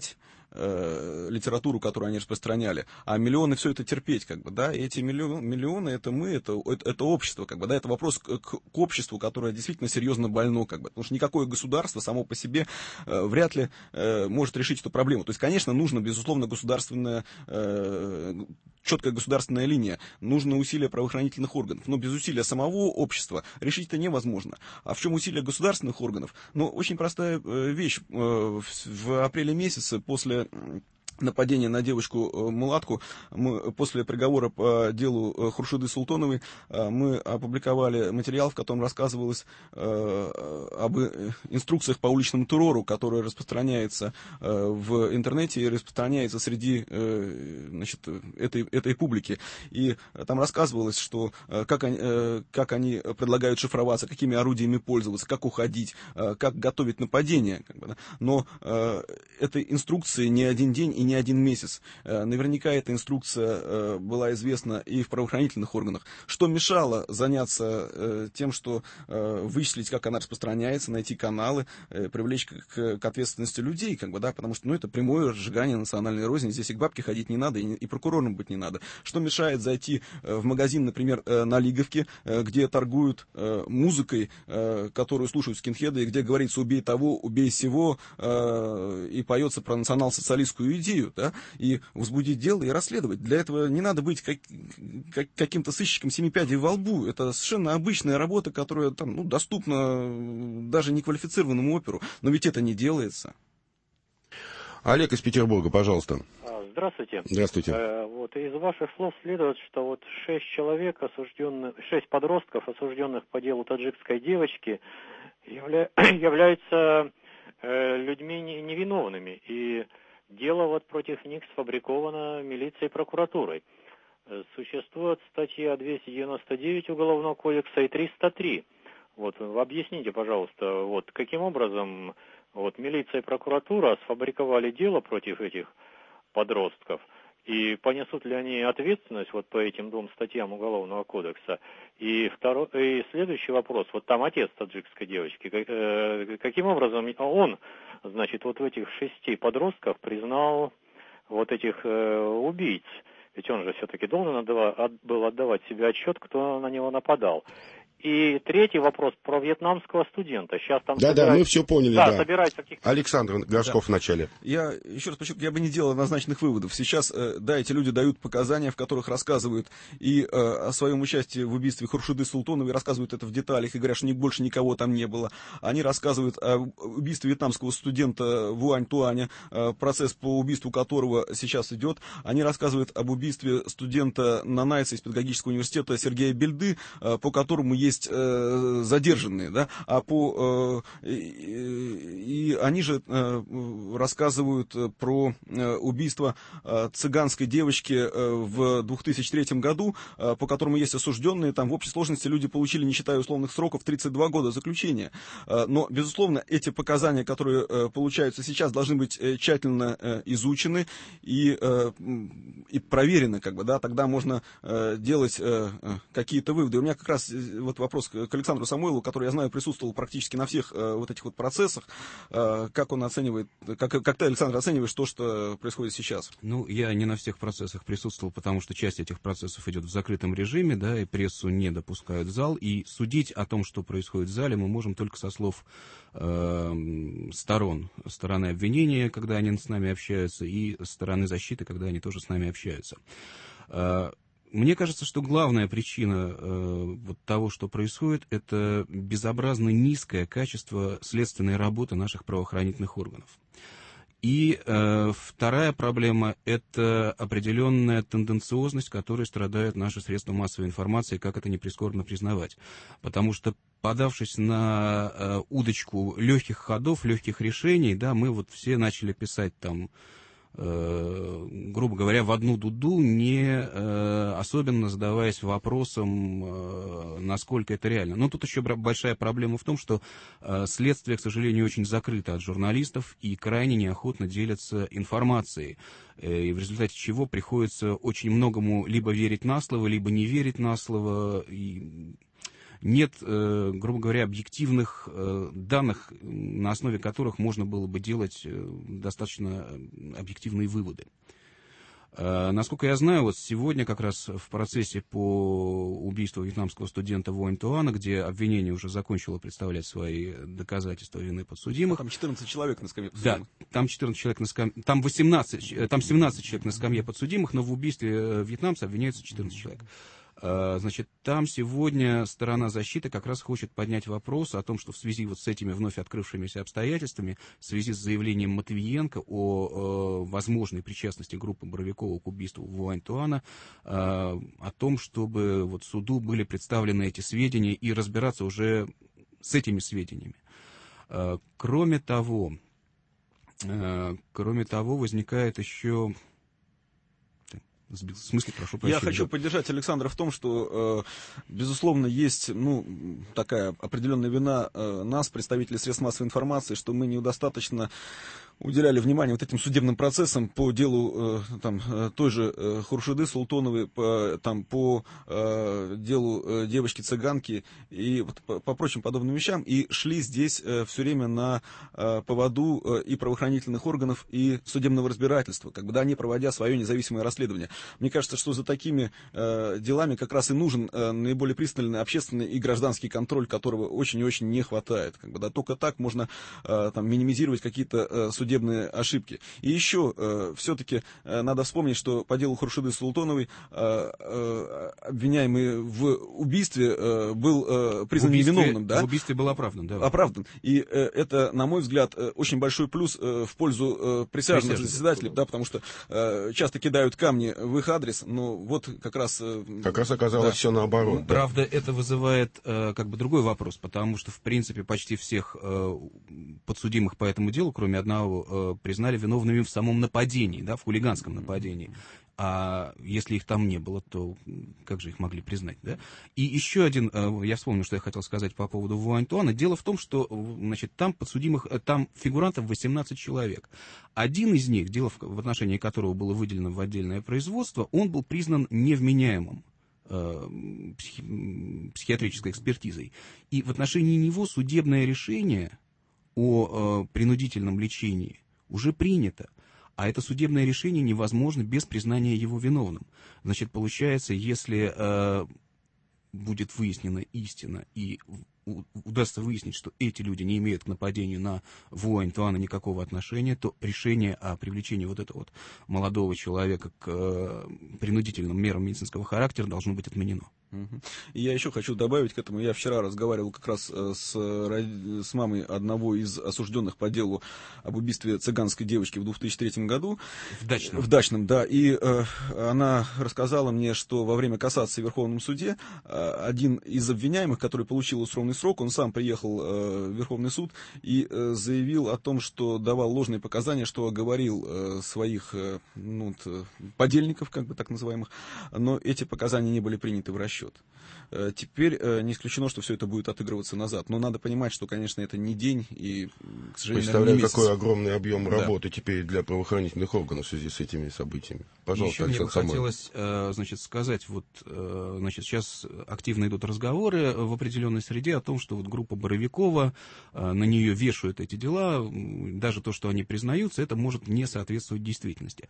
литературу, которую они распространяли, а миллионы все это терпеть, как бы, да, и эти миллионы это мы, это общество, как бы, да, это вопрос к обществу, которое действительно серьезно больно, как бы, потому что никакое государство само по себе вряд ли может решить эту проблему. То есть, конечно, нужно, безусловно, четкая государственная линия, нужны усилия правоохранительных органов, но без усилия самого общества решить это невозможно. А в чем усилия государственных органов? Ну, очень простая вещь. В апреле месяце после нападение на девочку-мулатку, мы после приговора по делу Хуршиды Султоновой мы опубликовали материал, в котором рассказывалось об инструкциях по уличному террору, который распространяется в интернете и распространяется среди этой публики. И там рассказывалось, что как они предлагают шифроваться, какими орудиями пользоваться, как уходить, как готовить нападение. Но этой инструкции не один день и не один месяц. Наверняка эта инструкция была известна и в правоохранительных органах. Что мешало заняться тем, что вычислить, как она распространяется, найти каналы, привлечь к ответственности людей, как бы, да, потому что это прямое разжигание национальной розни. Здесь и к бабке ходить не надо, и прокурором быть не надо. Что мешает зайти в магазин, например, на Лиговке, где торгуют музыкой, которую слушают скинхеды, и где говорится «убей того, убей сего», и поется про национал-социалистскую идею, да, и возбудить дело и расследовать. Для этого не надо быть каким-то сыщиком семи пядей во лбу. Это совершенно обычная работа, которая там, доступна даже неквалифицированному оперу. Но ведь это не делается. Олег из Петербурга, пожалуйста. Здравствуйте. Здравствуйте. Из ваших слов следует, что 6 подростков, осужденных по делу таджикской девочки, являются людьми невиновными. И дело против них сфабриковано милицией и прокуратурой. Существует статья 299 Уголовного кодекса и 303. Объясните, пожалуйста, каким образом милиция и прокуратура сфабриковали дело против этих подростков, и понесут ли они ответственность по этим двум статьям Уголовного кодекса? И следующий вопрос, там отец таджикской девочки, каким образом он, в этих 6 подростков признал этих убийц? Ведь он же все-таки должен был отдавать себе отчет, кто на него нападал. И третий вопрос про вьетнамского студента. Сейчас там мы все поняли, да. Собирается Александр Горшков в начале. Я еще раз подчеркну, я бы не делал однозначных выводов. Сейчас, эти люди дают показания, в которых рассказывают и о своем участии в убийстве Хуршиды Султоновой, рассказывают это в деталях и говорят, что больше никого там не было. Они рассказывают о убийстве вьетнамского студента в Уань-Туане, процесс по убийству которого сейчас идет. Они рассказывают об убийстве студента Нанайца из педагогического университета Сергея Бельды, по которому есть задержанные, да, и они же рассказывают про убийство цыганской девочки в 2003 году, по которому есть осужденные, там в общей сложности люди получили, не считая условных сроков, 32 года заключения. Но, безусловно, эти показания, которые получаются сейчас, должны быть тщательно изучены и проверены, тогда можно делать какие-то выводы. У меня как раз вопрос к Александру Самойлову, который, я знаю, присутствовал практически на всех этих процессах. Как он оценивает, как ты, Александр, оцениваешь то, что происходит сейчас? Я не на всех процессах присутствовал, потому что часть этих процессов идет в закрытом режиме, да, и прессу не допускают в зал, и судить о том, что происходит в зале, мы можем только со слов стороны обвинения, когда они с нами общаются, и стороны защиты, когда они тоже с нами общаются. Мне кажется, что главная причина того, что происходит, это безобразно низкое качество следственной работы наших правоохранительных органов. И вторая проблема – это определенная тенденциозность, которой страдают наши средства массовой информации, как это не прискорбно признавать. Потому что, подавшись на удочку легких ходов, легких решений, да, мы все начали писать там, грубо говоря, в одну дуду, не особенно задаваясь вопросом, насколько это реально. Но тут еще большая проблема в том, что следствие, к сожалению, очень закрыто от журналистов и крайне неохотно делятся информацией, и в результате чего приходится очень многому либо верить на слово, либо не верить на слово. И нет, грубо говоря, объективных данных, на основе которых можно было бы делать достаточно объективные выводы. Насколько я знаю, вот сегодня как раз в процессе по убийству вьетнамского студента Вуань Туана, где обвинение уже закончило представлять свои доказательства вины подсудимых. Там 14 человек на скамье подсудимых. Да, там 14 человек на скамье, там 17 человек на скамье подсудимых, но в убийстве вьетнамца обвиняются 14 человек. Значит, там сегодня сторона защиты как раз хочет поднять вопрос о том, что в связи вот с этими вновь открывшимися обстоятельствами, в связи с заявлением Матвиенко о возможной причастности группы Боровикова к убийству Вуань Туана, о том, чтобы вот суду были представлены эти сведения и разбираться уже с этими сведениями. Кроме того, возникает еще... В смысле, прошу прощения. Я хочу поддержать Александра в том, что, безусловно, есть такая определенная вина нас, представителей средств массовой информации, что мы недостаточно уделяли внимание вот этим судебным процессам по делу той же Хуршиды Султоновой, по делу девочки-цыганки и по прочим подобным вещам, и шли здесь все время на поводу и правоохранительных органов, и судебного разбирательства, не проводя свое независимое расследование. Мне кажется, что за такими делами как раз и нужен наиболее пристальный общественный и гражданский контроль, которого очень и очень не хватает. Только так можно минимизировать какие-то судебные ошибки. И еще все-таки надо вспомнить, что по делу Хуршиды Султоновой обвиняемый в убийстве был признан невиновным. Да? В убийстве был оправдан, да. Оправдан. И это, на мой взгляд, очень большой плюс в пользу присяжных заседателей, да, потому что часто кидают камни в их адрес, но вот как раз... Как раз оказалось все наоборот. Да. Правда, это вызывает другой вопрос, потому что, в принципе, почти всех подсудимых по этому делу, кроме одного, признали виновными в самом нападении, да, в хулиганском нападении. А если их там не было, то как же их могли признать, да? И еще один, я вспомнил, что я хотел сказать по поводу Вуань Туана. Дело в том, что, значит, там фигурантов 18 человек. Один из них, дело в отношении которого было выделено в отдельное производство, он был признан невменяемым психиатрической экспертизой. И в отношении него судебное решение о принудительном лечении уже принято. А это судебное решение невозможно без признания его виновным. Значит, получается, если будет выяснена истина и удастся выяснить, что эти люди не имеют к нападению на Вуань Туана никакого отношения, то решение о привлечении вот этого вот молодого человека к принудительным мерам медицинского характера должно быть отменено. И я еще хочу добавить к этому. Я вчера разговаривал как раз с мамой одного из осужденных по делу об убийстве цыганской девочки в 2003 году. В Дачном, да. И она рассказала мне, что во время кассации в Верховном суде один из обвиняемых, который получил условный срок, он сам приехал в Верховный суд и заявил о том, что давал ложные показания, что оговорил своих подельников, так называемых, но эти показания не были приняты в расчет. Теперь не исключено, что все это будет отыгрываться назад. Но надо понимать, что, конечно, это не день и, к сожалению, представляю, какой огромный объем работы теперь для правоохранительных органов в связи с этими событиями. Пожалуйста, еще мне бы хотелось, сказать, сейчас активно идут разговоры в определенной среде о том, что вот группа Боровикова, на нее вешают эти дела, даже то, что они признаются, это может не соответствовать действительности.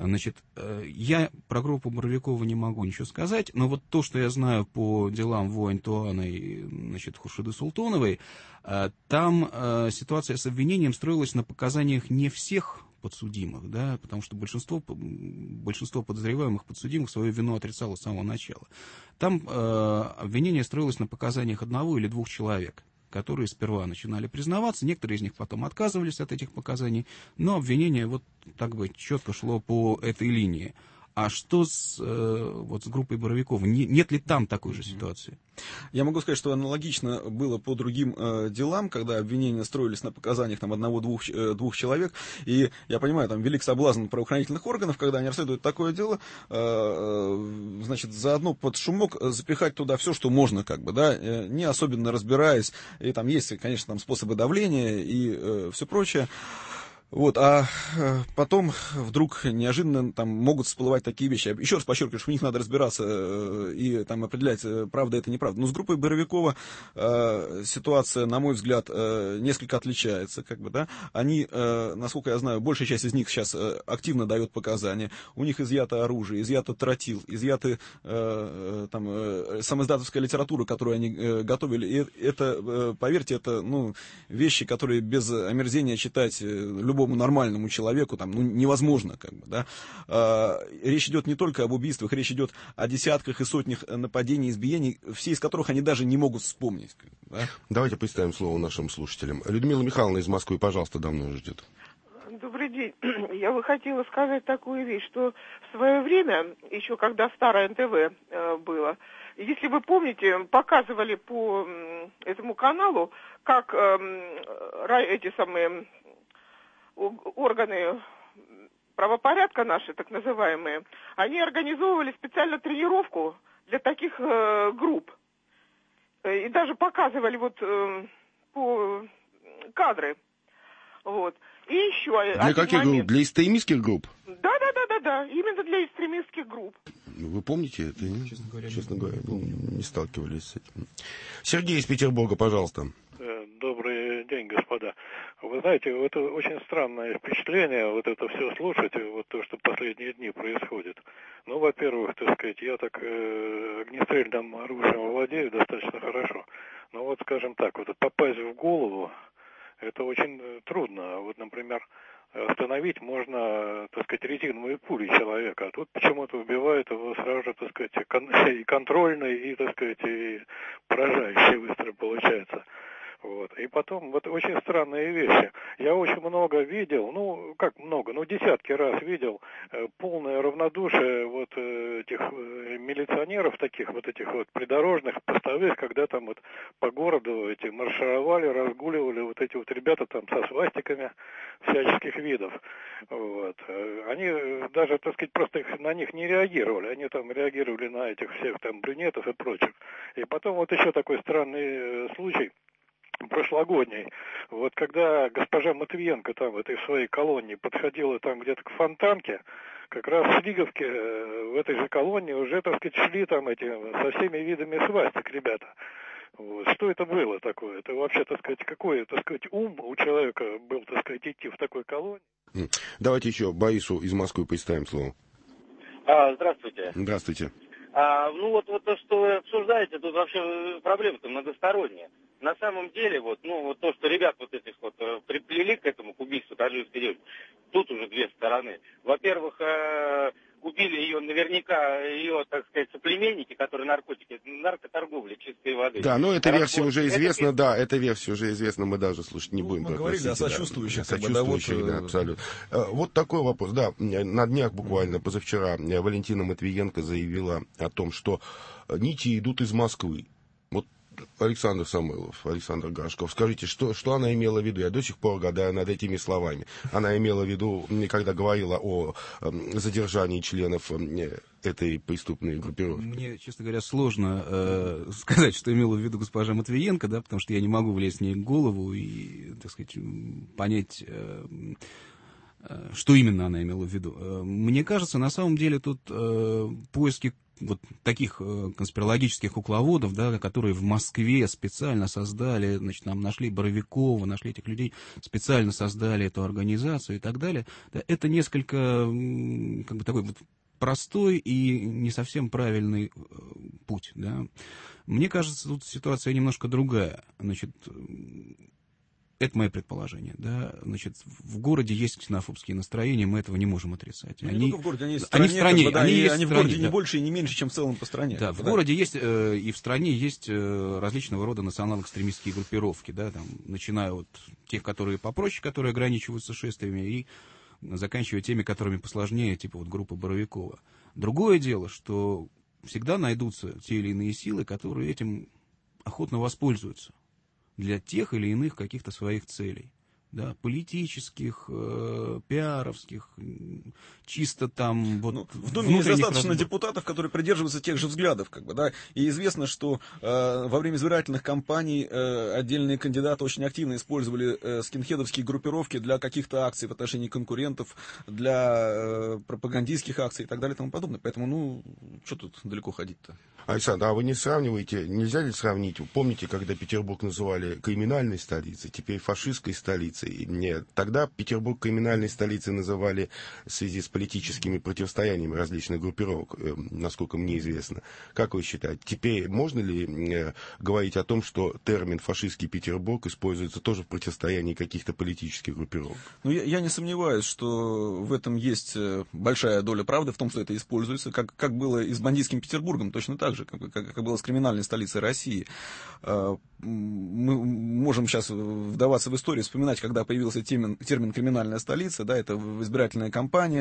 Я про группу Боровикова не могу ничего сказать, но вот то, что я знаю по делам Вуань Туана и, Хуршиды Султоновой, там ситуация с обвинением строилась на показаниях не всех подсудимых, да, потому что большинство подозреваемых подсудимых свою вину отрицало с самого начала. Там обвинение строилось на показаниях одного или двух человек, которые сперва начинали признаваться, некоторые из них потом отказывались от этих показаний, но обвинение четко шло по этой линии. А что с группой Боровикова? Нет ли там такой же ситуации? Я могу сказать, что аналогично было по другим делам, когда обвинения строились на показаниях одного-двух человек. И я понимаю, там велик соблазн правоохранительных органов, когда они расследуют такое дело, заодно под шумок запихать туда все, что можно, не особенно разбираясь. И там есть, конечно, способы давления и все прочее. Вот, а потом вдруг неожиданно там могут всплывать такие вещи. Еще раз подчеркиваю, что в них надо разбираться и там определять, правда это, неправда. Но с группой Боровикова ситуация, на мой взгляд, несколько отличается, как бы, да. Они, насколько я знаю, большая часть из них сейчас активно дает показания. У них изъято оружие, изъято тротил, изъяты там самоиздатовская литература, которую они готовили. И это, поверьте, это, ну, вещи, которые без омерзения читать любому нормальному человеку там, ну, невозможно, как бы, да. Речь идет не только об убийствах, речь идет о десятках и сотнях нападений, избиений, все из которых они даже не могут вспомнить. Да? Давайте представим слово нашим слушателям. Людмила Михайловна из Москвы, пожалуйста, давно ждет. Добрый день. Я бы хотела сказать такую вещь, что в свое время, еще когда старое НТВ было, если вы помните, показывали по этому каналу, как эти самые органы правопорядка наши, так называемые, они организовывали специально тренировку для таких групп. И даже показывали вот по кадры. Вот. И еще для каких групп? Для экстремистских групп? Да, именно для экстремистских групп. Вы помните это? Честно говоря, не сталкивались с этим. Сергей из Петербурга, пожалуйста. Добрый день, господа. Вы знаете, это очень странное впечатление, вот это все слушать, вот то, что последние дни происходит. Ну, во-первых, так сказать, я так огнестрельным оружием владею достаточно хорошо. Но вот, скажем так, вот попасть в голову, это очень трудно. Вот, например, остановить можно, так сказать, резиновые пули человека, а тут почему-то убивает его сразу же, так сказать, и контрольный, и, так сказать, и поражающий выстрел получается. Вот. И потом, вот очень странные вещи. Я очень много видел, ну, как много, ну, десятки раз видел полное равнодушие вот этих милиционеров, таких вот этих вот придорожных, постовых, когда там вот по городу эти маршировали, разгуливали вот эти вот ребята там со свастиками всяческих видов. Вот. Они даже, так сказать, просто на них не реагировали. Они там реагировали на этих всех там брюнетов и прочих. И потом вот еще такой странный случай. Прошлогодний. Вот когда госпожа Матвиенко там в этой своей колонии подходила там где-то к Фонтанке, как раз в Лиговке в этой же колонии уже, так сказать, шли там эти со всеми видами свастик ребята. Вот. Что это было такое? Это вообще, так сказать, какой, так сказать, ум у человека был, так сказать, идти в такой колонии? Давайте еще Борису из Москвы представим слово. Здравствуйте. Здравствуйте. Ну вот то, что вы обсуждаете, тут вообще проблема-то многосторонняя. На самом деле, вот то, что ребят вот этих вот приплели к этому, к убийству таджикской девушки, тут уже две стороны. Во-первых, убили ее наверняка, ее, так сказать, соплеменники, которые наркоторговли чистой воды. Да, но эта версия уже известна, эта версия уже известна, мы даже слушать не будем. Мы говорили о сочувствующих. Да, абсолютно. Вот такой вопрос, да, на днях буквально, позавчера, Валентина Матвиенко заявила о том, что нити идут из Москвы. Вот Александр Самойлов, Александр Гашков, скажите, что она имела в виду? Я до сих пор гадаю над этими словами. Она имела в виду, когда говорила о задержании членов этой преступной группировки. Мне, честно говоря, сложно сказать, что имела в виду госпожа Матвиенко, да, потому что я не могу влезть в ней в голову и, так сказать, понять, что именно она имела в виду. Мне кажется, на самом деле тут поиски вот таких конспирологических кукловодов, да, которые в Москве специально создали, значит, нам нашли Боровикова, нашли этих людей, специально создали эту организацию и так далее, да, это несколько, как бы, такой вот простой и не совсем правильный путь, да. Мне кажется, тут ситуация немножко другая. Значит, это мое предположение, да. Значит, в городе есть ксенофобские настроения, мы этого не можем отрицать. Они в городе, они в стране, они в городе не больше и не меньше, чем в целом по стране. Да, в городе есть и в стране есть различного рода национал-экстремистские группировки, да, там, начиная от тех, которые попроще, которые ограничиваются шествиями, и заканчивая теми, которыми посложнее, типа вот группы Боровикова. Другое дело, что всегда найдутся те или иные силы, которые этим охотно воспользуются для тех или иных каких-то своих целей. да, политических, пиаровских, чисто там вот в Думе есть достаточно депутатов, которые придерживаются тех же взглядов, как бы, да, и известно, что во время избирательных кампаний отдельные кандидаты очень активно использовали скинхедовские группировки для каких-то акций в отношении конкурентов, для пропагандистских акций и так далее и тому подобное. Поэтому, что тут далеко ходить-то? Александр, а вы не сравниваете, нельзя ли сравнить? Помните, когда Петербург называли криминальной столицей, теперь фашистской столицей? Нет, тогда Петербург криминальной столицей называли в связи с политическими противостояниями различных группировок, насколько мне известно. Как вы считаете, теперь можно ли говорить о том, что термин «фашистский Петербург» используется тоже в противостоянии каких-то политических группировок? Ну, я не сомневаюсь, что в этом есть большая доля правды, в том, что это используется, как было и с бандитским Петербургом, точно так же, как было с криминальной столицей России. Мы можем сейчас вдаваться в историю, вспоминать, когда появился термин «криминальная столица», да, это избирательная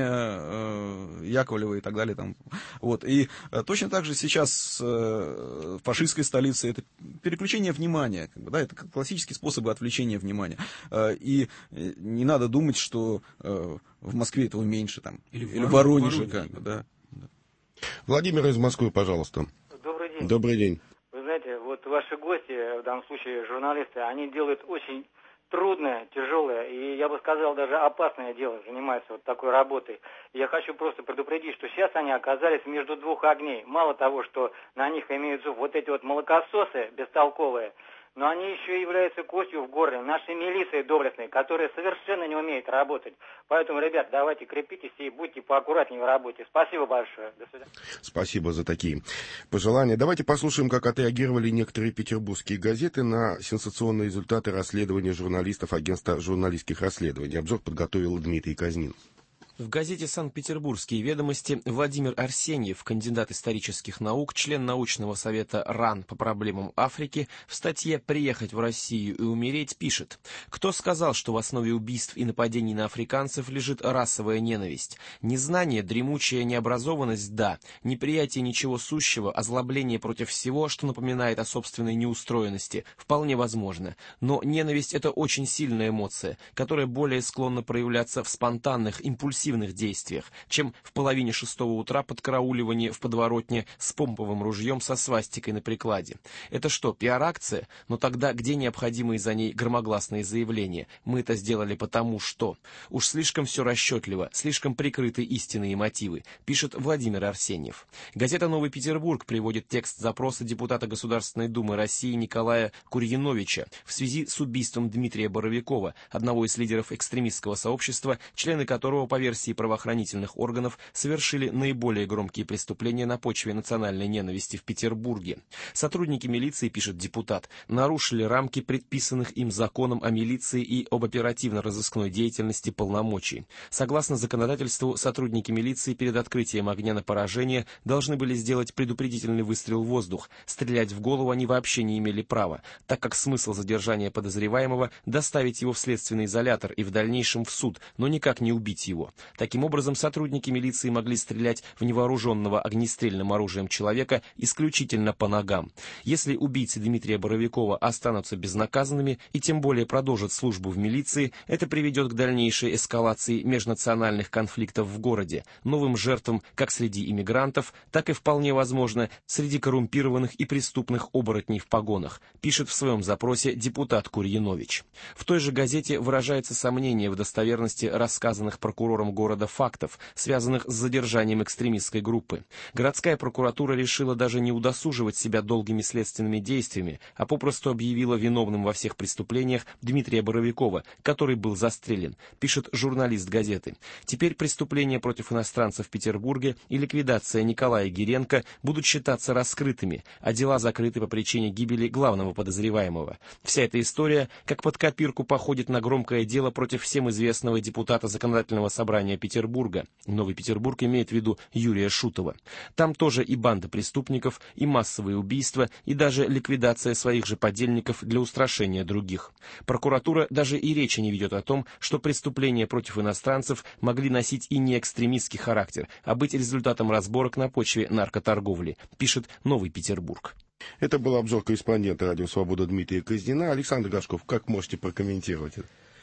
кампания Яковлева и так далее. Там, вот. И точно так же сейчас фашистской столицей это переключение внимания, как бы, да, это классические способы отвлечения внимания. И не надо думать, что в Москве этого меньше, там, или в Воронеже, как бы, да. Владимир из Москвы, пожалуйста. Добрый день. Добрый день. Вы знаете, вот ваши гости, в данном случае журналисты, они делают очень трудное, тяжелое и, я бы сказал, даже опасное дело, занимаются вот такой работой. Я хочу просто предупредить, что сейчас они оказались между двух огней. Мало того, что на них имеют зуб вот эти вот молокососы бестолковые, но они еще являются костью в горле нашей милиции доблестной, которая совершенно не умеет работать. Поэтому, ребят, давайте крепитесь и будьте поаккуратнее в работе. Спасибо большое. До свидания. Спасибо за такие пожелания. Давайте послушаем, как отреагировали некоторые петербургские газеты на сенсационные результаты расследования журналистов агентства журналистских расследований. Обзор подготовил Дмитрий Казнин. В газете «Санкт-Петербургские ведомости» Владимир Арсеньев, кандидат исторических наук, член научного совета РАН по проблемам Африки, в статье «Приехать в Россию и умереть» пишет: «Кто сказал, что в основе убийств и нападений на африканцев лежит расовая ненависть? Незнание, дремучая необразованность – да, неприятие ничего сущего, озлобление против всего, что напоминает о собственной неустроенности, вполне возможно. Но ненависть – это очень сильная эмоция, которая более склонна проявляться в спонтанных, импульсивных действиях, чем в половине 6 утра подкарауливание в подворотне с помповым ружьем со свастикой на прикладе. Это что, пиар-акция? Но тогда где необходимые за ней громогласные заявления? Мы это сделали потому что... Уж слишком все расчетливо, слишком прикрыты истинные мотивы», пишет Владимир Арсеньев. Газета «Новый Петербург» приводит текст запроса депутата Государственной Думы России Николая Курьяновича в связи с убийством Дмитрия Боровикова, одного из лидеров экстремистского сообщества, члены которого, по версии правоохранительных органов, совершили наиболее громкие преступления на почве национальной ненависти в Петербурге. Сотрудники милиции, пишет депутат, нарушили рамки предписанных им законом о милиции и об оперативно-розыскной деятельности полномочий. Согласно законодательству, сотрудники милиции перед открытием огня на поражение должны были сделать предупредительный выстрел в воздух. Стрелять в голову они вообще не имели права, так как смысл задержания подозреваемого – доставить его в следственный изолятор и в дальнейшем в суд, но никак не убить его. Таким образом, сотрудники милиции могли стрелять в невооруженного огнестрельным оружием человека исключительно по ногам. Если убийцы Дмитрия Боровикова останутся безнаказанными и тем более продолжат службу в милиции, это приведет к дальнейшей эскалации межнациональных конфликтов в городе, новым жертвам как среди иммигрантов, так и, вполне возможно, среди коррумпированных и преступных оборотней в погонах, пишет в своем запросе депутат Курьянович. В той же газете выражается сомнение в достоверности рассказанных прокурором города фактов, связанных с задержанием экстремистской группы. Городская прокуратура решила даже не удосуживать себя долгими следственными действиями, а попросту объявила виновным во всех преступлениях Дмитрия Боровикова, который был застрелен, пишет журналист газеты. Теперь преступления против иностранцев в Петербурге и ликвидация Николая Гиренко будут считаться раскрытыми, а дела закрыты по причине гибели главного подозреваемого. Вся эта история, как под копирку, походит на громкое дело против всем известного депутата Законодательного собрания Петербурга. Новый Петербург имеет в виду Юрия Шутова. Там тоже и банда преступников, и массовые убийства, и даже ликвидация своих же подельников для устрашения других. Прокуратура даже и речи не ведет о том, что преступления против иностранцев могли носить и не экстремистский характер, а быть результатом разборок на почве наркоторговли, пишет Новый Петербург. Это был обзор корреспондента «Радио Свобода» Дмитрия Казнина. Александр Горшков, как можете прокомментировать это?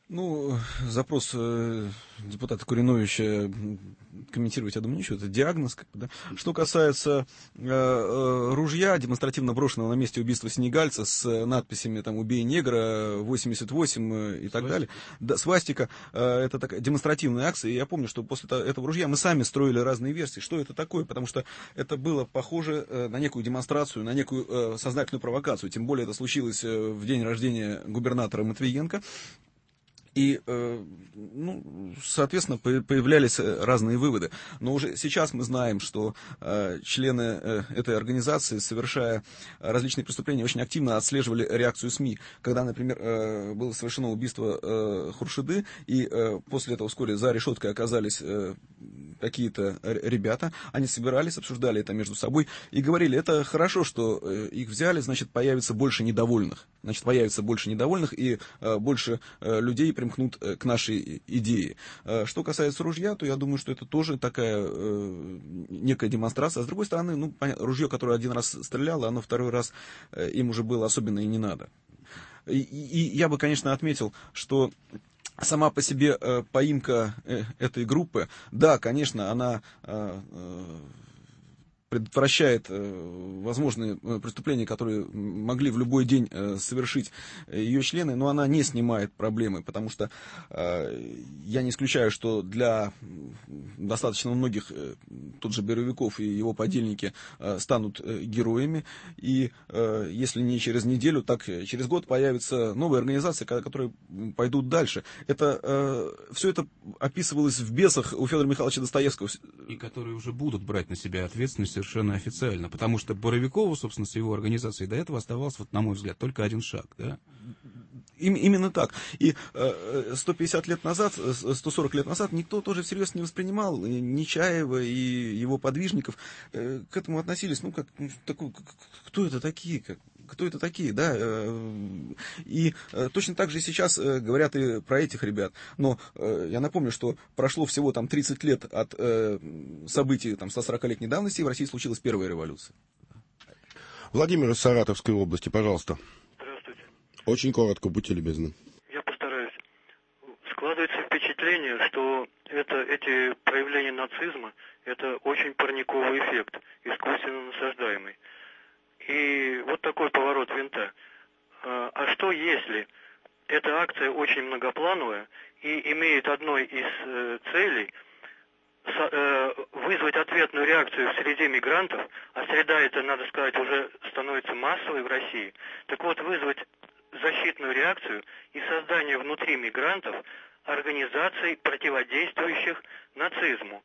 Ну, запрос депутата Куриновича комментировать, я думаю, ничего, это диагноз. Да? Что касается ружья, демонстративно брошенного на месте убийства сенегальца с надписями там «Убей негра», 88 и так далее. Да, свастика, это такая демонстративная акция. И я помню, что после этого ружья мы сами строили разные версии. Что это такое? Потому что это было похоже на некую демонстрацию, на некую сознательную провокацию. Тем более это случилось в день рождения губернатора Матвиенко. И, соответственно, появлялись разные выводы. Но уже сейчас мы знаем, что члены этой организации, совершая различные преступления, очень активно отслеживали реакцию СМИ. Когда, например, было совершено убийство Хуршиды, и после этого вскоре за решеткой оказались какие-то ребята, они собирались, обсуждали это между собой и говорили, это хорошо, что их взяли, значит, появится больше недовольных. Значит, появится больше недовольных, и больше людей примкнут к нашей идее. Что касается ружья, то я думаю, что это тоже такая некая демонстрация. А с другой стороны, ружье, которое один раз стреляло, оно второй раз им уже было особенно и не надо. И я бы, конечно, отметил, что сама по себе поимка этой группы, да, конечно, она предотвращает возможные преступления, которые могли в любой день совершить ее члены, но она не снимает проблемы, потому что я не исключаю, что для достаточно многих тот же Боровиков и его подельники станут героями, и если не через неделю, так через год появятся новые организации, которые пойдут дальше. Все это описывалось в «Бесах» у Федора Михайловича Достоевского. И которые уже будут брать на себя ответственность совершенно официально, потому что Боровикову, собственно, с его организацией до этого оставался, вот, на мой взгляд, только один шаг, да? Именно так. И 150 лет назад, 140 лет назад никто тоже всерьез не воспринимал Нечаева и его подвижников. К этому относились, кто это такие, кто это такие, да? И точно так же сейчас говорят и про этих ребят. Но я напомню, что прошло всего там 30 лет от событий там 140-летней давности, и в России случилась первая революция. Владимир из Саратовской области, пожалуйста. Здравствуйте. Очень коротко, будьте любезны. Я постараюсь. Складывается впечатление, что эти проявления нацизма – это очень парниковый эффект, искусственно насаждаемый. И вот такой поворот винта. А что если эта акция очень многоплановая и имеет одной из целей вызвать ответную реакцию в среде мигрантов, а среда эта, надо сказать, уже становится массовой в России, так вот вызвать защитную реакцию и создание внутри мигрантов организаций, противодействующих нацизму.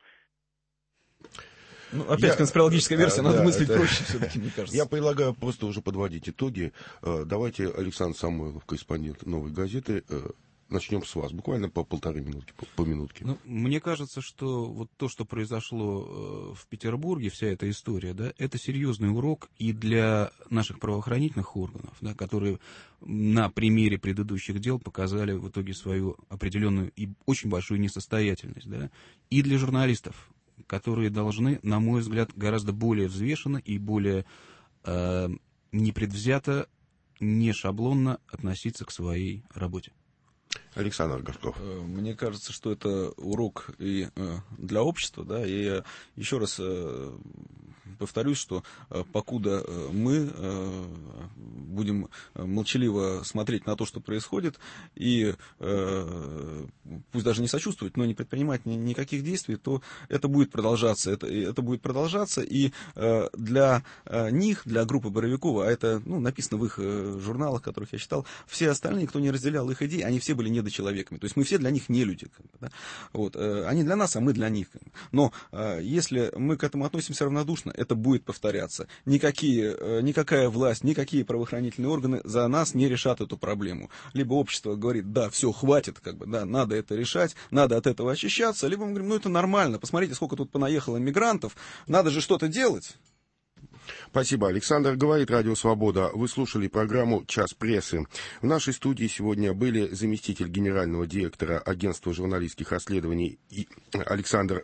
Опять конспирологическая версия, надо мыслить проще все-таки, мне кажется. Я предлагаю просто уже подводить итоги. Давайте, Александр Самойлов, корреспондент «Новой газеты», начнем с вас. Буквально по полторы минутки, по минутке. Мне кажется, что вот то, что произошло в Петербурге, вся эта история, да, это серьезный урок и для наших правоохранительных органов, да, которые на примере предыдущих дел показали в итоге свою определенную и очень большую несостоятельность, да, и для журналистов, которые должны, на мой взгляд, гораздо более взвешенно и более непредвзято, не шаблонно относиться к своей работе. Александр Горшков. Мне кажется, что это урок и для общества, да, и я еще раз повторюсь, что покуда мы будем молчаливо смотреть на то, что происходит, и пусть даже не сочувствовать, но не предпринимать никаких действий, то это будет продолжаться. Это будет продолжаться, и для них, для группы Боровикова, а это написано в их журналах, которых я читал, все остальные, кто не разделял их идей, они все были недочеловеками. То есть мы все для них не люди. Да? Вот. Они для нас, а мы для них. Но если мы к этому относимся равнодушно, это будет повторяться. Никакая власть, никакие правоохранительные органы за нас не решат эту проблему. Либо общество говорит, да, все, хватит, да, надо это решать, надо от этого очищаться, либо мы говорим, это нормально, посмотрите, сколько тут понаехало мигрантов, надо же что-то делать. Спасибо, Александр. Говорит Радио Свобода. Вы слушали программу «Час прессы». В нашей студии сегодня были заместитель генерального директора агентства журналистских расследований Александр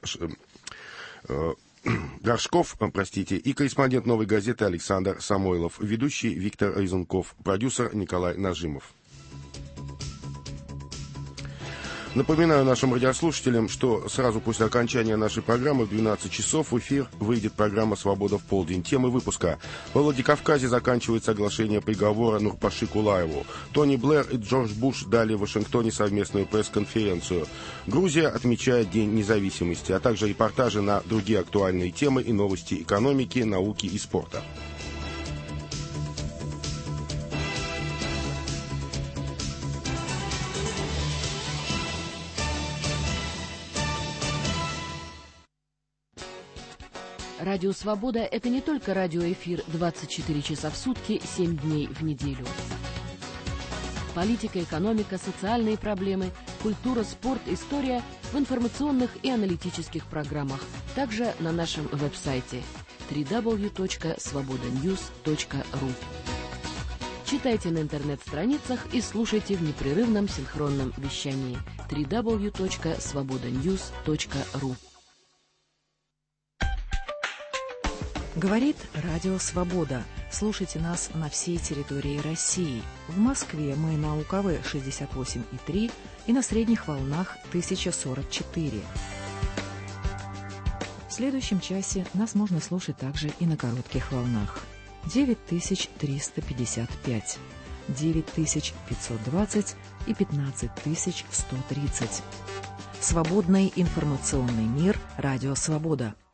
Горшков, и корреспондент «Новой газеты» Александр Самойлов, ведущий Виктор Резунков, продюсер Николай Нажимов. Напоминаю нашим радиослушателям, что сразу после окончания нашей программы в 12 часов в эфир выйдет программа «Свобода в полдень». Темы выпуска. Во Владикавказе заканчивается оглашение приговора Нурпаши Кулаеву. Тони Блэр и Джордж Буш дали в Вашингтоне совместную пресс-конференцию. Грузия отмечает День независимости, а также репортажи на другие актуальные темы и новости экономики, науки и спорта. Радио «Свобода» — это не только радиоэфир 24 часа в сутки, 7 дней в неделю. Политика, экономика, социальные проблемы, культура, спорт, история в информационных и аналитических программах. Также на нашем веб-сайте www.svobodanews.ru. Читайте на интернет-страницах и слушайте в непрерывном синхронном вещании www.svobodanews.ru. Говорит Радио «Свобода». Слушайте нас на всей территории России. В Москве мы на УКВ 68,3 и на средних волнах 1044. В следующем часе нас можно слушать также и на коротких волнах. 9355, 9520 и 15130. Свободный информационный мир. Радио «Свобода».